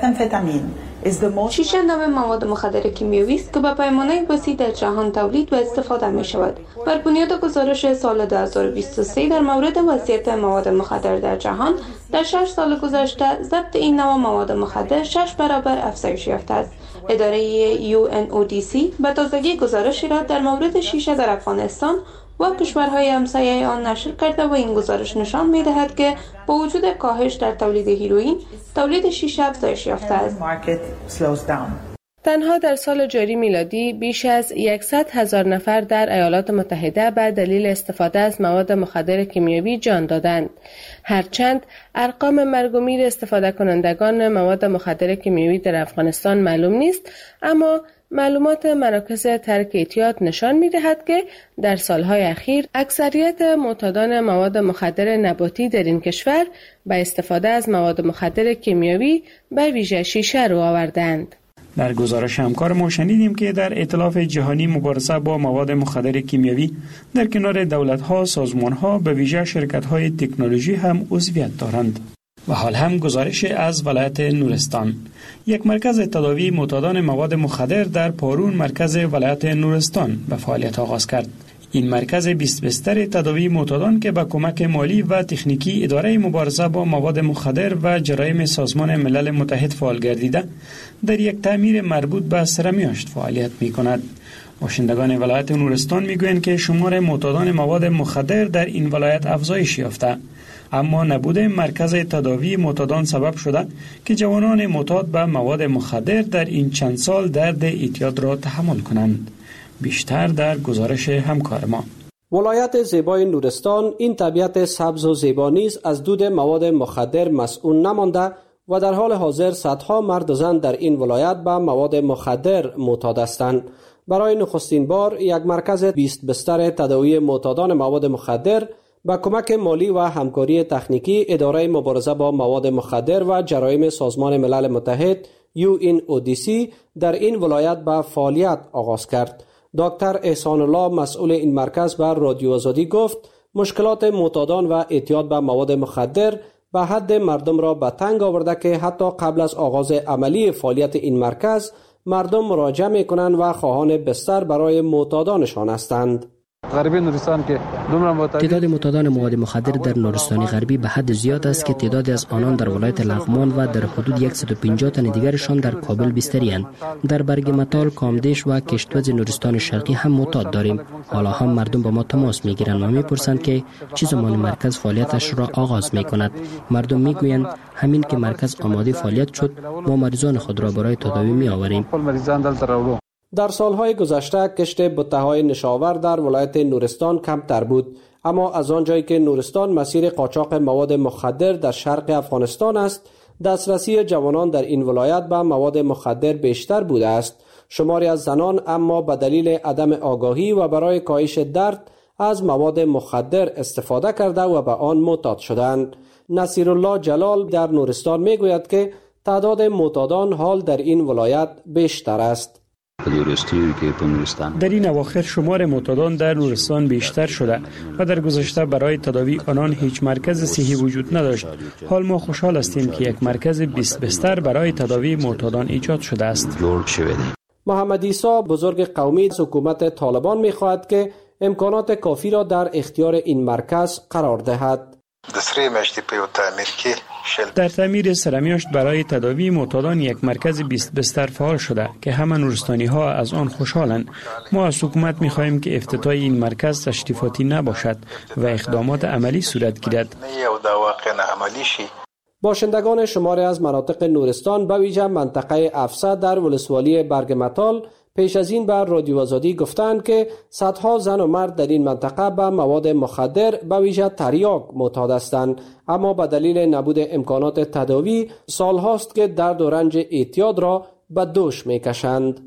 شیشه نوع مواد مخدر کیمیایی است که به پیمانه وسیع در جهان تولید و استفاده می شود. بر بنیاد گزارش سال دو هزار و بیست و سه در مورد وضعیت مواد مخدر در جهان، در شش سال گذشته ضبط این نوع مواد مخدر شش برابر افزایش یافته است. اداره یو ان او دی سی به تازگی گزارشی را در مورد شیشه در افغانستان و کشورهای همسایه آن نشر کرده و این گزارش نشان می‌دهد که با وجود کاهش در تولید هیروئین، تولید شیشه افزایش یافته است. تنها در سال جاری میلادی بیش از صد هزار نفر در ایالات متحده به دلیل استفاده از مواد مخدر کیمیایی جان دادند. هرچند ارقام مرگ و میر استفاده کنندگان مواد مخدر کیمیایی در افغانستان معلوم نیست، اما معلومات مراکز ترک اعتیاد نشان می‌دهد که در سالهای اخیر اکثریت معتادان مواد مخدر نباتی در این کشور به استفاده از مواد مخدر کیمیایی به ویژه شیشه رو آوردند. در گزارش همکار ما شنیدیم که در ائتلاف جهانی مبارزه با مواد مخدر کیمیایی در کنار دولت‌ها، سازمان‌ها به ویژه شرکت‌های تکنولوژی هم عضویت دارند. و حال هم گزارش از ولایت نورستان. یک مرکز تداوی معتادان مواد مخدر در پارون مرکز ولایت نورستان به فعالیت آغاز کرد. این مرکز بیست بستر تداوی معتادان که با کمک مالی و تکنیکی اداره مبارزه با مواد مخدر و جرایم سازمان ملل متحد فعال گردیده، در یک تعمیر مربوط به سرمیاشت فعالیت می کند. باشندگان ولایت نورستان می گویند که شمار معتادان مواد مخدر در این ولایت افزایش یافته، اما نبود مرکز تداوی معتادان سبب شده که جوانان معتاد به مواد مخدر در این چند سال درد اعتیاد را تحمل کنند. بیشتر در گزارش همکار ما. ولایت زیبای نورستان این طبیعت سبز و زیبا نیز از دود مواد مخدر مسئول نمانده و در حال حاضر صدها مرد و زن در این ولایت به مواد مخدر معتاد هستند. برای نخستین بار یک مرکز بیست بستر تداوی معتادان مواد مخدر با کمک مالی و همکاری تکنیکی اداره مبارزه با مواد مخدر و جرایم سازمان ملل متحد یو ان او دی سی در این ولایت به فعالیت آغاز کرد. دکتر احسان الله مسئول این مرکز بر رادیو آزادی گفت مشکلات معتادان و اعتیاد به مواد مخدر به حد مردم را به تنگ آورده که حتی قبل از آغاز عملی فعالیت این مرکز مردم مراجعه می‌کنند و خواهان بستر برای معتادانشان هستند. غربی نورستان که تعداد معتادان مواد مخدر در نورستان غربی به حد زیاد است که تعدادی از آنان در ولایت لغمان و در حدود صد و پنجاه تن دیگرشان در کابل بستری‌اند. در برگ متال، کامدیش و کشتوز نورستان شرقی هم معتاد داریم. حالا هم مردم با ما تماس میگیرند و میپرسند که چه زمان مرکز فعالیتش را آغاز میکند. مردم میگویند همین که مرکز آماده فعالیت شد ما مریضان خود را برای تداوی میآوریم. در سالهای گذشته کشت بته‌های نشاور در ولایت نورستان کمتر بود، اما از آنجایی که نورستان مسیر قاچاق مواد مخدر در شرق افغانستان است، دسترسی جوانان در این ولایت به مواد مخدر بیشتر بوده است. شماری از زنان اما به دلیل عدم آگاهی و برای کاهش درد از مواد مخدر استفاده کرده و به آن معتاد شدند. نصیرالله جلال در نورستان میگوید که تعداد معتادان حال در این ولایت بیشتر است. در این اواخر شمار معتادان در نورستان بیشتر شده و در گذشته برای تداوی آنان هیچ مرکز صحی وجود نداشت. حال ما خوشحال هستیم که یک مرکز بیست بستر برای تداوی معتادان ایجاد شده است. محمد عیسی بزرگ قومی حکومت طالبان می‌خواهد که امکانات کافی را در اختیار این مرکز قرار دهد. در تعمیر سرمیاشت برای تداوی معتادان یک مرکز بیست بستر فعال شده که همه نورستانی ها از آن خوشحالند. ما از حکومت می خواهیم که افتتاح این مرکز تشریفاتی نباشد و اقدامات عملی صورت گیرد. باشندگان شماری از مناطق نورستان به ویژه منطقه افسا در ولسوالی برگ متال پیش از این بر رادیو آزادی گفتند که صدها زن و مرد در این منطقه به مواد مخدر به ویژه تریاک معتاد هستند، اما به دلیل نبود امکانات تداوی سالهاست که درد و رنج اعتیاد را به دوش میکشند.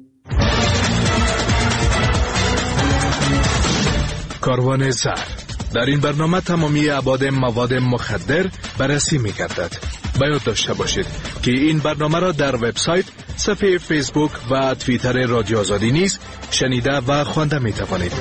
کاروان زر در این برنامه تمامی ابعاد مواد مخدر بررسی می‌گردد. باید داشته باشید که این برنامه را در وبسایت، صفحه فیسبوک و توییتر رادیو آزادی نیز شنیده و خوانده می توانید.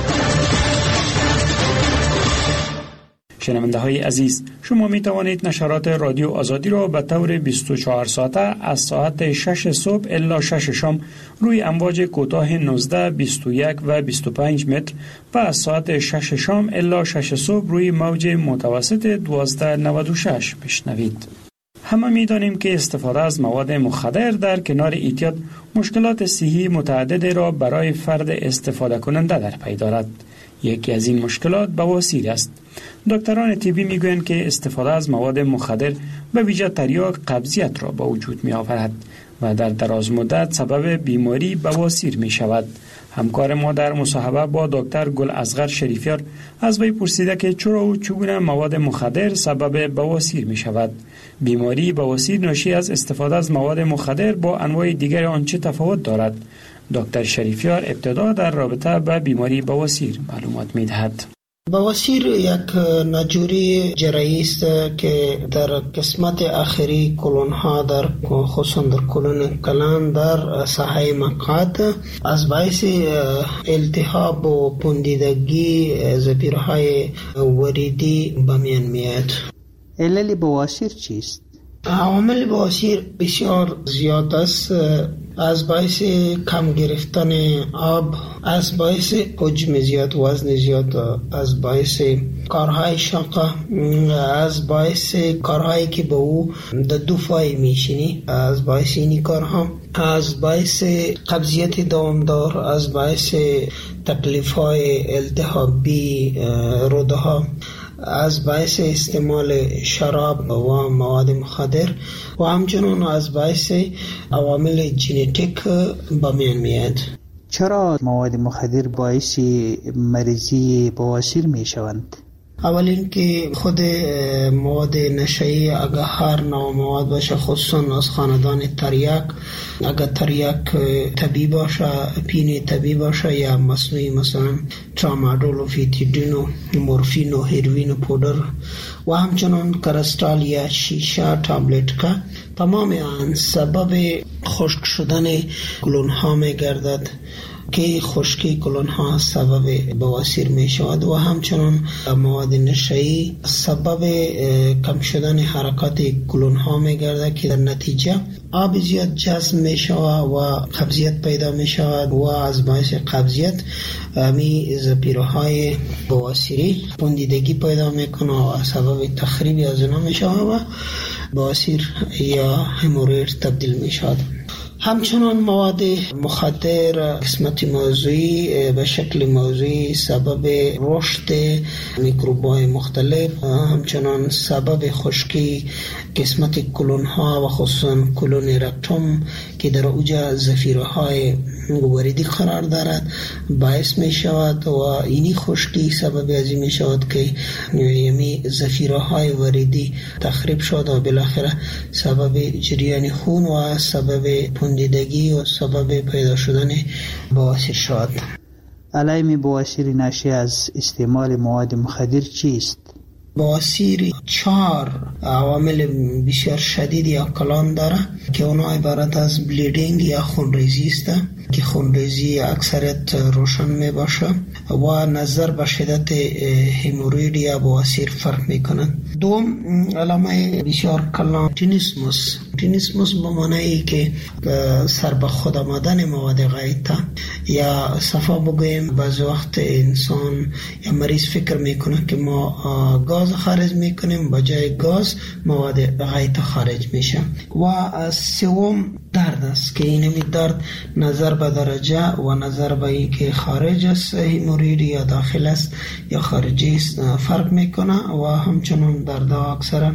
شنونده های عزیز، شما می توانید نشرات رادیو آزادی را به طور بیست و چهار ساعته از ساعت شش صبح الی شش شام روی امواج کوتاه نوزده، بیست و یک و بیست و پنج متر و از ساعت شش شام الی شش صبح روی موج متوسط دوازده نود و شش بشنوید. همه می دانیم که استفاده از مواد مخدر در کنار اعتیاد مشکلات صحی متعددی را برای فرد استفاده کننده در پی دارد. یکی از این مشکلات بواسیر است. دکتران طبی می گویند که استفاده از مواد مخدر به ویژه تریاک قبضیت را به وجود می آورد و در دراز مدت سبب بیماری بواسیر می شود. همکار ما در مصاحبه با دکتر گل اصغر شریفیار از وی پرسیده که چرا و چگونه مواد مخدر سبب بواسیر می شود. بیماری بواسیر ناشی از استفاده از مواد مخدر با انواع دیگر آن چه تفاوت دارد؟ دکتر شریفیار ابتدا در رابطه با بیماری بواسیر معلومات می دهد. بواسیر یک ناجوری جراحی است که در قسمت آخری کلون ها در خصوصا در کلون کلان در ساحه مقعد از باعث التهاب و پوندیدگی زپیرهای وریدی به میان میاد. علل بواسیر چیست؟ عوامل بواسیر بسیار زیاد است، از باعث کم گرفتن آب، از باعث حجم زیاد، وزن زیاد، از باعث کارهای شاقه، از باعث کارهایی که به او در دو فای میشینی، از باعث اینی کارها، از باعث قبضیت دوامدار، از باعث تکلیف‌های التهابی روده ها، از باعث استعمال شراب و مواد مخدر و همچنین از باعث عوامل ژنتیک به میان میاد. چرا مواد مخدر باعث مریضی بواسیر می شوند؟ اول اینکه خود مواد نشئی اگر هر نوع مواد باشه، خصوصا از خاندان تریاک، اگر تریاک طبیعی باشه، پین طبیعی باشه یا مصنوعی، مثلا ترامادول و فیتیدین و مورفین و هیروین و پودر و همچنان کرستال یا شیشه تابلت که تمام آن سبب خشک شدن گلون ها می گردد که خشکی کلون ها سبب بواسیر می شود و همچنان مواد نشه‌ای سبب کم شدن حرکات کلون ها می گرده که در نتیجه آب زیاد جذب می شود و قبضیت پیدا می شود و از باعث قبضیت می زپیره های بواسیری پوندیدگی پیدا می کنه و سبب تخریبی از اونا می شود و بواسیر یا هموروید تبدیل می شود. همچنان مواد مخدر قسمت موضوعی به شکل موضوعی سبب رشد میکروب‌های مختلف، همچنان سبب خشکی قسمت کلون ها و خصوصا کلون رکتوم که در اوج زفیره های وریدی قرار دارد باعث می شود و اینی خشکی سبب ازی می شود که یمی زفیره های وریدی تخریب شد و بالاخره سبب جریان خون و سبب پوندیدگی و سبب پیدا شدن بواسیر شد. علائم بواسیر ناشی از استعمال مواد مخدر چیست؟ بواسیر چهار عوامل بسیار شدید یا کلان داره که اونا عبارت از بلیڈنگ یا خونریزی است که خونریزی اکثریت روشن می باشه و نظر به شدت هموروید یا بواسیر فرق می کنند. دوم علامه بسیار کلان تینیسموس. تینیسموس به معنی که سر به خود آمدن مواد غایطه یا صفا بگویم بعض وقت انسان یا مریض فکر میکنه که ما گاز خارج میکنیم بجای گاز مواد غایطه خارج میشه. و سوم درد است که اینمی درد نظر به درجه و نظر به این که خارج است هموروید یا داخل است یا خارجی است فرق میکنه و همچنان درد اکثرا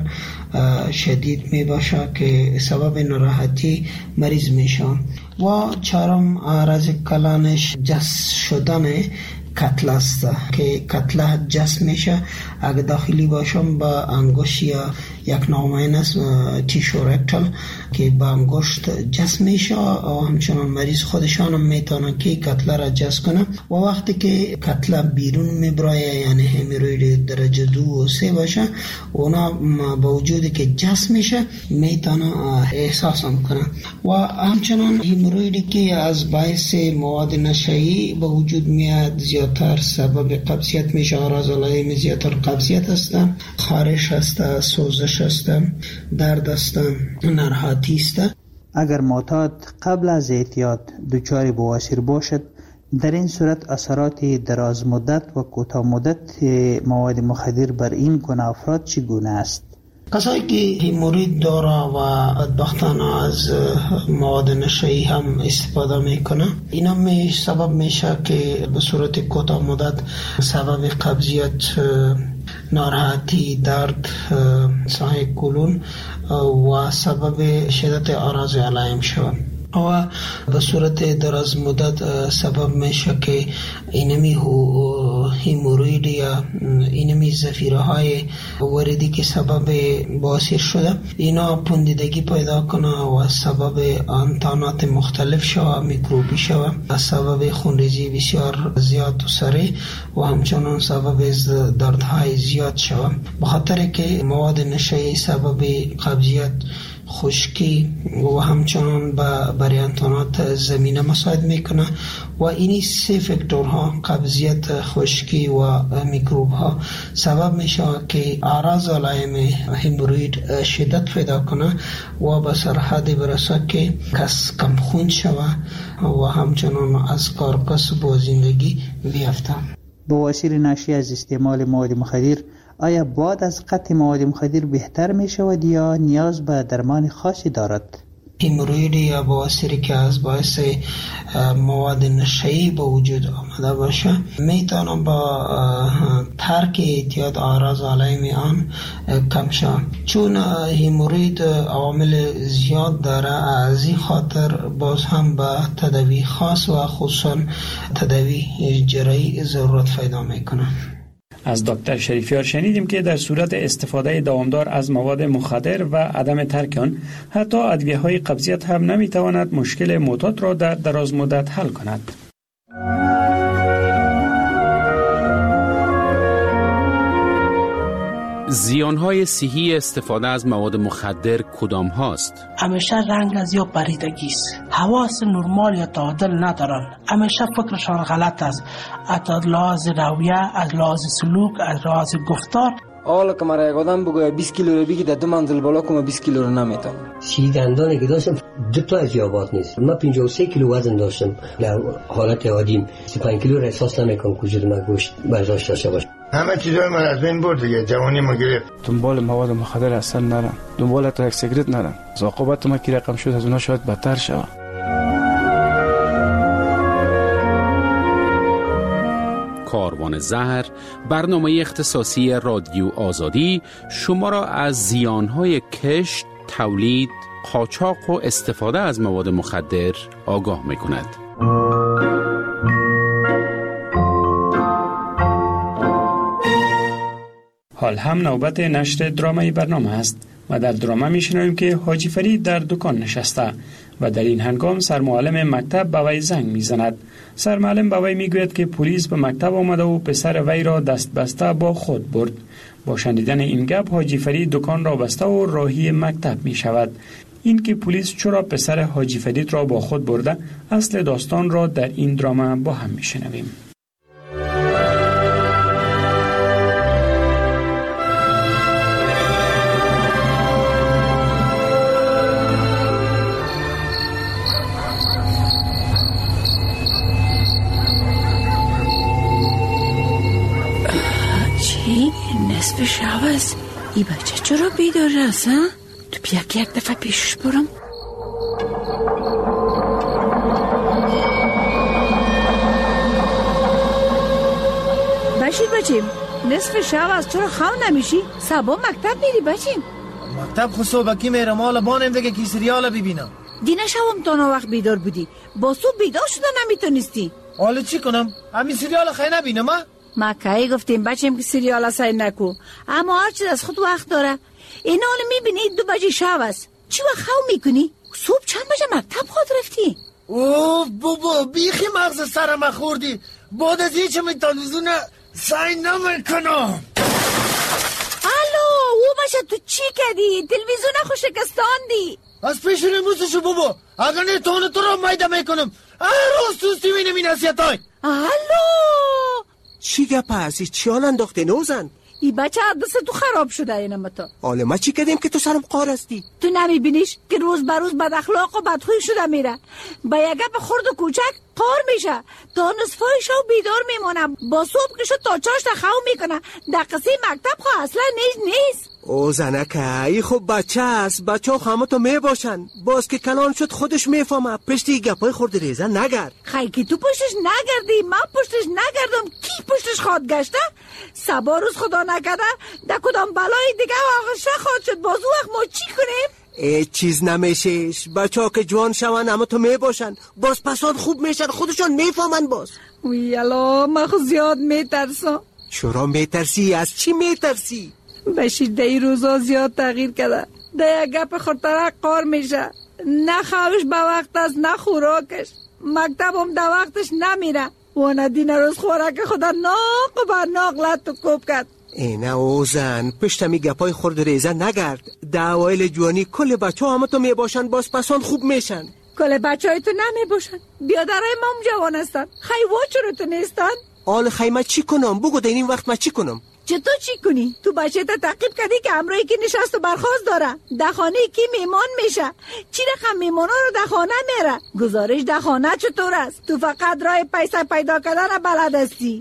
شدید می باشه که سبب ناراحتی مریض میشه. و چهارم عرض کلانش جس شدن کتله است که کتله جس میشه اگه داخلی باشم با انگشت یا یک نامین است تیشو رکتل که با انگشت جس میشه و همچنان مریض خودشان هم میتونن که کتله را جس کنه و وقتی که کتله بیرون میبرایه یعنی هموروید درجه دو و سه باشه اونا با وجودی که جس میشه میتونه احساس هم کنه. و همچنان همورویدی که از باعث مواد نشه‌ای به وجود میاد زیادتر سبب قبضیت میشه. آراز علائم زیادتر قبضیت هستن، خارش هستن، سوزش هستن، درد هستن، ناراحتی هستن. اگر معتاد قبل از اعتیاد دچار بواسیر باشد در این صورت اثرات دراز مدت و کوتاه مدت مواد مخدر بر این گونه افراد چگونه است؟ کسایی که هموروید داره و بدبختانه از مواد نشه‌ای هم استفاده میکنه اینا می سبب میشه که به صورت کوتاه مدت سبب قبضیت، ناراحتی، درد، سایه کلون و سبب شدت آراز علائم شود و به صورت دراز مدت سبب میشه که اینمی هموروید یا اینمی زفیره های وریدی که سبب بواسیر شده اینا پوندیدگی پیدا کنه و سبب انتانات مختلف شوه، میکروبی شوه، سبب خونریزی بسیار زیاد و سریع و همچنان سبب دردهای زیاد شوه. بخاطر که مواد نشه‌ای سبب قبضیت، خشکی و همچنان با بریانتانات زمینه مساعد میکنه و اینی سه فاکتورها قبضیت، خشکی و میکروب ها سبب میشه که اعراض علائم هموروید شدت پیدا کنه و به سرحد برسه که کس کم خون شوه و همچنان از کار کسب و زندگی بیفته. بواسیر ناشی از استعمال مواد مخدر آیا بعد از قطع مواد مخدر بهتر می شود یا نیاز به درمان خاصی دارد؟ هموروید یا بواسیری که از باعث مواد نشه‌ای به وجود آمده باشه میتونه با ترک اعتیاد اعراض علائم آن کم شود. چون هموروید عوامل زیاد داره از این خاطر باز هم به تداوی خاص و خصوصا تداوی جراحی ضرورت پیدا میکنه. از دکتر شریفیار شنیدیم که در صورت استفاده دوامدار از مواد مخدر و عدم ترک آن حتی ادویه‌های قبضیت هم نمیتواند مشکل معتاد را در دراز مدت حل کند. زیانهای صحی استفاده از مواد مخدر کدام هاست؟ همیشه رنگ از یا پریدگی است. حواس نرمال یا تعادل ندارن. همیشه فکرشان غلط است. از لحاظ رویه، از لحاظ سلوک، از لحاظ گفتار. حالا که مرا یک آدم بگوید بیست کیلو رو بگی در دو منزل بالا کنم بیست کیلو رو نمیتونم. سی دندانی که داشتم دو تا از یابات نیست. من پنجاه و سه کیلو وزن داشتم. در حالت عادیم سی و پنج کیلو را احساس نمیکنم که وجود من گوشت برداشت داشته باشه. همه چیزای من از بین برد دیگه. جوانی ما گرفت. دنبال مواد مخدر اصلا نرم. دنبال تا یک سیگرت نرم. عاقبت ما کی رقم شد از اونها شاید بدتر شود. کاروان زهر، برنامه اختصاصی رادیو آزادی شما را از زیانهای کشت، تولید، قاچاق و استفاده از مواد مخدر آگاه می کند. حال هم نوبت نشر درامای برنامه است و در درامه میشنویم که حاجی فرید در دکان نشسته و در این هنگام سرمعلم مکتب به وی زنگ میزند. سرمعلم به وی میگوید که پلیس به مکتب آمده و پسر وی را دست بسته با خود برد. با شنیدن این گپ حاجی فرید دکان را بسته و راهی مکتب می شود. این که پلیس چرا پسر حاجی فرید را با خود برده، اصل داستان را در این درامه با هم میشنویم. نصف شب است. ای بچه چرا بیدار است ها؟ تو بیا که یک دفعه پیشش برم. بشیر بچیم نصف شب است، چرا خواب نمیشی؟ صبح مکتب میری بچیم؟ مکتب خود صبحکی میرم، حالا بانم دیگه کی سریال ببینم. دینا شبم تا نا وقت بیدار بودی، با صبح بیدار شده نمیتونستی. حالا چی کنم؟ همین سریال خیلی نبینم ها؟ ما کی گفتیم بچیم که سریال سعی نکو، اما هر چیز از خود وقت داره. این حال میبینی دو بجه شب است، چی وقت خواب میکنی؟ صبح چند بجه مکتب خود رفتی؟ اوه بابا بیخی مغز سرم خوردی. بعد از هیچ می تلویزیون سعی نمیکنم. الو او بچه تو چی کردی؟ تلویزیون خو شکستاندی. از پیش نموزشو بابا، اگر نه تانه تو را میده میکنم. هر روز توستی مینم این حسیت های. الو چی گپ هستی؟ چی حال انداخته نوزن؟ ای بچه دست تو خراب شده اینم تا. حالا ما چی کردیم که تو سرم قار هستی؟ تو نمیبینیش که روز بر روز بد اخلاق و بدخوی شده میره، با یک گپ خرد و کوچک قار میشه، تا نصفای شب بیدار میمونم، با صبح که شد تا چاشت خواب میکنه. دقیقه مکتب خو اصلا نیست نیست. او زنکه ای خب بچه است، بچه ها همه تو میباشن، باز که کلان شد خودش میفهمه. پشتی گپای خورد ریزه نگرد. خیلی که تو پشتش نگردی، من پشتش نگردم، کی پشتش خواد گشته؟ سبا روز خدا نکده در کدام بلای دیگه واقعش خواد شد، باز وقت ما چی کنیم؟ ای چیز نمیشش، بچه ها که جوان شون همه تو میباشن، باز پساد خوب میشن، خودشان میفهمن. باز وی الا من خود زیاد میترسم. چرا میترسی؟ از چی میترسی؟ بشیر دی روزا زیاد تغییر کرده، دی گپ خورتره قار میشه، نه خوابش به وقت است نه خوراکش، مکتب هم در وقتش نمیره و ندین روز خوراک خدا ناق و بر ناق لط و کوب کرد. اینه اوزن پشتمی گپای خورد ریزه نگرد. دعوایل جوانی کل بچه ها همه تو میباشن، باز پسان خوب میشن. کل بچه های تو نمیباشن، بیادرهای ما هم جوان هستن، خیلی چرا تو نیستن؟ آل خیمه چی کنم؟ بگو در این وقت ما چی کنم؟ چطور چی کنی؟ تو بچه تا تعقیب کردی که امروی که نشست و برخواست داره، دخانه کی میمان میشه، چی رقم میمانا رو دخانه میره، گزارش دخانه چطور است؟ تو فقط راه پیسه پیدا کردن بلد هستی.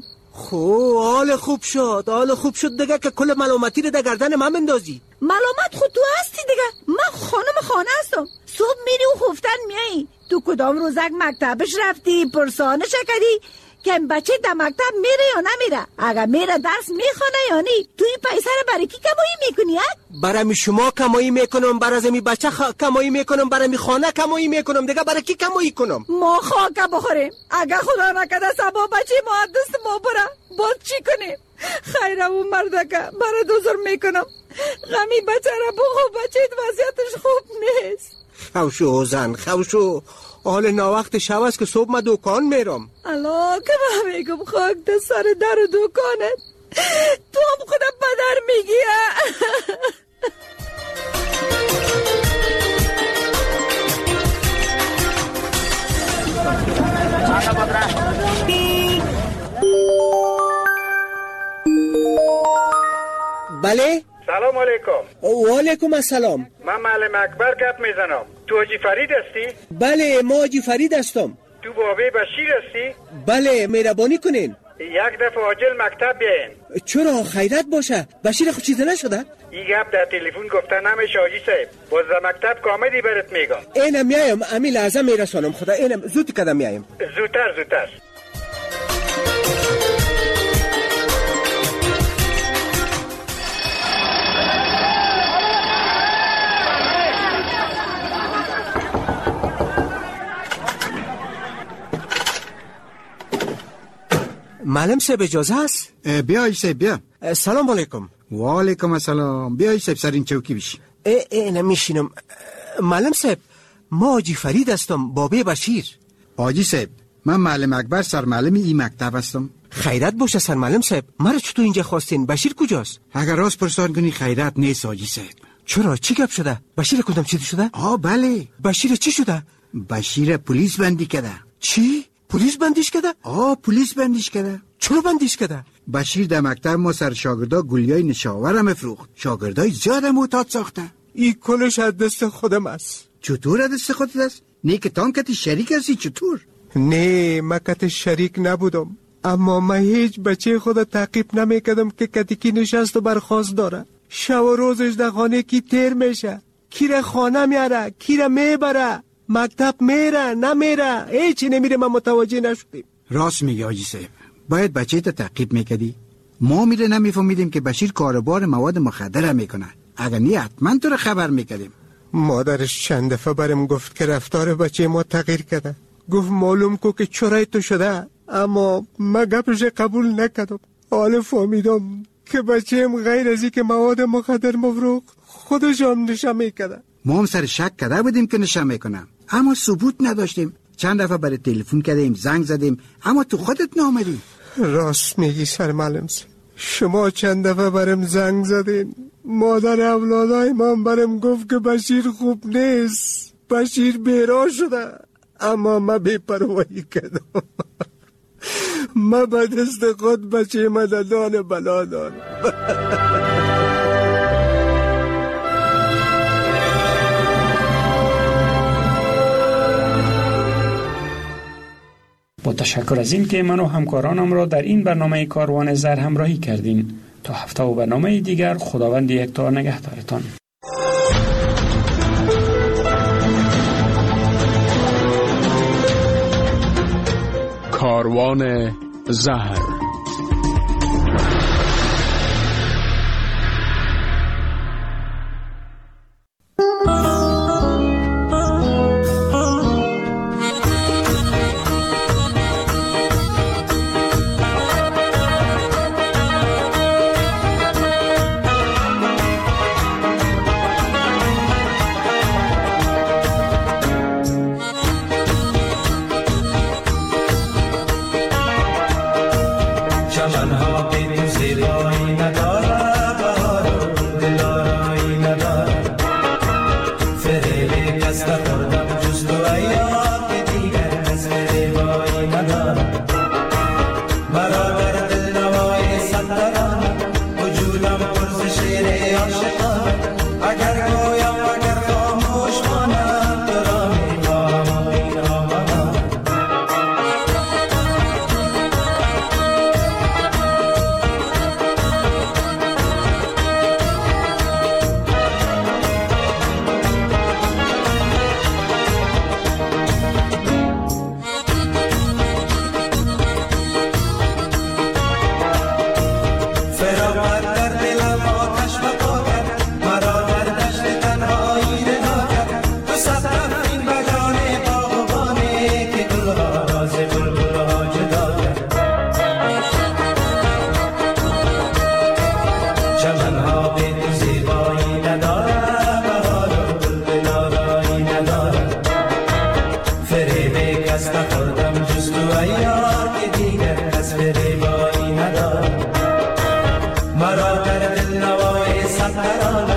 خو حال خوب شد، حال خوب شد دیگه که کل ملامتی رو در گردن من بندازی. ملامت خود تو هستی دیگه، من خانم خانه هستم. صبح میری و خفتن میایی، تو کدام روزک مکتبش رفتی پرسانه شکدی که بچه در مکتب میره یا نمیره، اگر میره درس میخونه یا نی؟ توی پیسه رو برای کی کمایی میکنی؟ برای شما کمایی میکنم، برای می بچه خ... کمایی میکنم، برای می خانه کمایی میکنم دیگه، برای کی کمایی کنم؟ ما خاک بخوریم، اگر خدا نکده سبا بچه ما دست ما بره، باز چی کنیم؟ خیره و مردکه برای دوزر میکنم، غمی بچه رو بخو، بچه وضعیتش خوب نیست. خوشو زن خوشو، حال ناوقت شب است که صبح ما دکان میرم. الا که من میگم خاک ده سر در دکانت، تو هم خودم پدر میگی. بله. سلام علیکم. و علیکم السلام. من معلم اکبر گپ میزنم. تو حاجی فرید هستی؟ بله ما حاجی فرید هستم. تو بابی بشیر هستی؟ بله مهربانی کنین. یک دفعه عاجل مکتب بیاین. چرا خیرت باشه؟ بشیر خود چیزی نشده؟ این گپ در تلفن گفته نمیشه حاجی صاحب. باز در مکتب کاملی برات میگم. اینم میایم امی لحظه میرسانم خدا. اینم زود کدام میایم. زودتر زودتر. معلم صاحب اجازه است؟ بیا ایسه بیا. سلام علیکم. و علیکم السلام. بیا ایسه سر این چوکی بشی. ای ای نمیشینم. معلم صاحب ما حاجی فرید هستم بابی بشیر. حاجی صاحب من معلم اکبر سر معلم این مکتب هستم. خیرت باشه سر معلم صاحب. مرا چطور اینجا خواستین؟ بشیر کجاست؟ اگر راست پرسان کنی خیرت نیست حاجی صاحب. چرا چی گپ شده؟ بشیر کدام چی شده؟ آه بله. بشیر چی شده؟ بشیر پلیس بندی کرده. چی؟ پلیس بندیش کرده؟ آه پلیس بندیش کرده. چرا بندیش کرده؟ بشیر در مکتب ما سر شاگردا گلیای نشاور هم افروخت. شاگردای زیاد معتاد ساخته. این کلش از دست خودم است. چطور از دست خودت است؟ نه که تام کتی شریک هستی چطور؟ نه من کتی شریک نبودم، اما من هیچ بچه خود تعقیب نمیکردم که کتی کی نشست و برخواست داره. شب و روزش در خانه کی تیر میشه، کی را خانه میاره، کی را میبره، مکتب میره نمیره، هیچی نمیره. من متوجه نشدیم. راست میگی حاجی صاحب. باید بچه تا تعقیب میکردی. ما میره نمیفهمیدیم که بشیر کاربار مواد مخدر میکنه. اگر نی حتما تو رو خبر میکردیم. مادرش چند دفعه برم گفت که رفتار بچه ما تغییر کرده. گفت معلوم کو که چرای تو شده، اما من گپش قبول نکردم. حالا فهمیدم که بچه‌م غیر از اینکه مواد مخدر مفروخ خودش هم نشه میکرده. ما هم سر شک کرده بودیم که نشه میکنه، اما ثبوت نداشتیم. چند دفعه برای تلفن کردیم، زنگ زدیم، اما تو خودت نامدی. راست میگی سر معلم. شما چند دفعه برم زنگ زدین. مادر اولادای من برم گفت که بشیر خوب نیست، بشیر بیرا شده، اما من بی‌پروايی کردم. من به دست خود بچه مددان بلا دارم. با تشکر از این که من و همکارانم را در این برنامه کاروان زر همراهی کردین. تا هفته و برنامه دیگر خداوند یکتا نگهدارتان. کاروان زهر. مرا در دل نوای سفران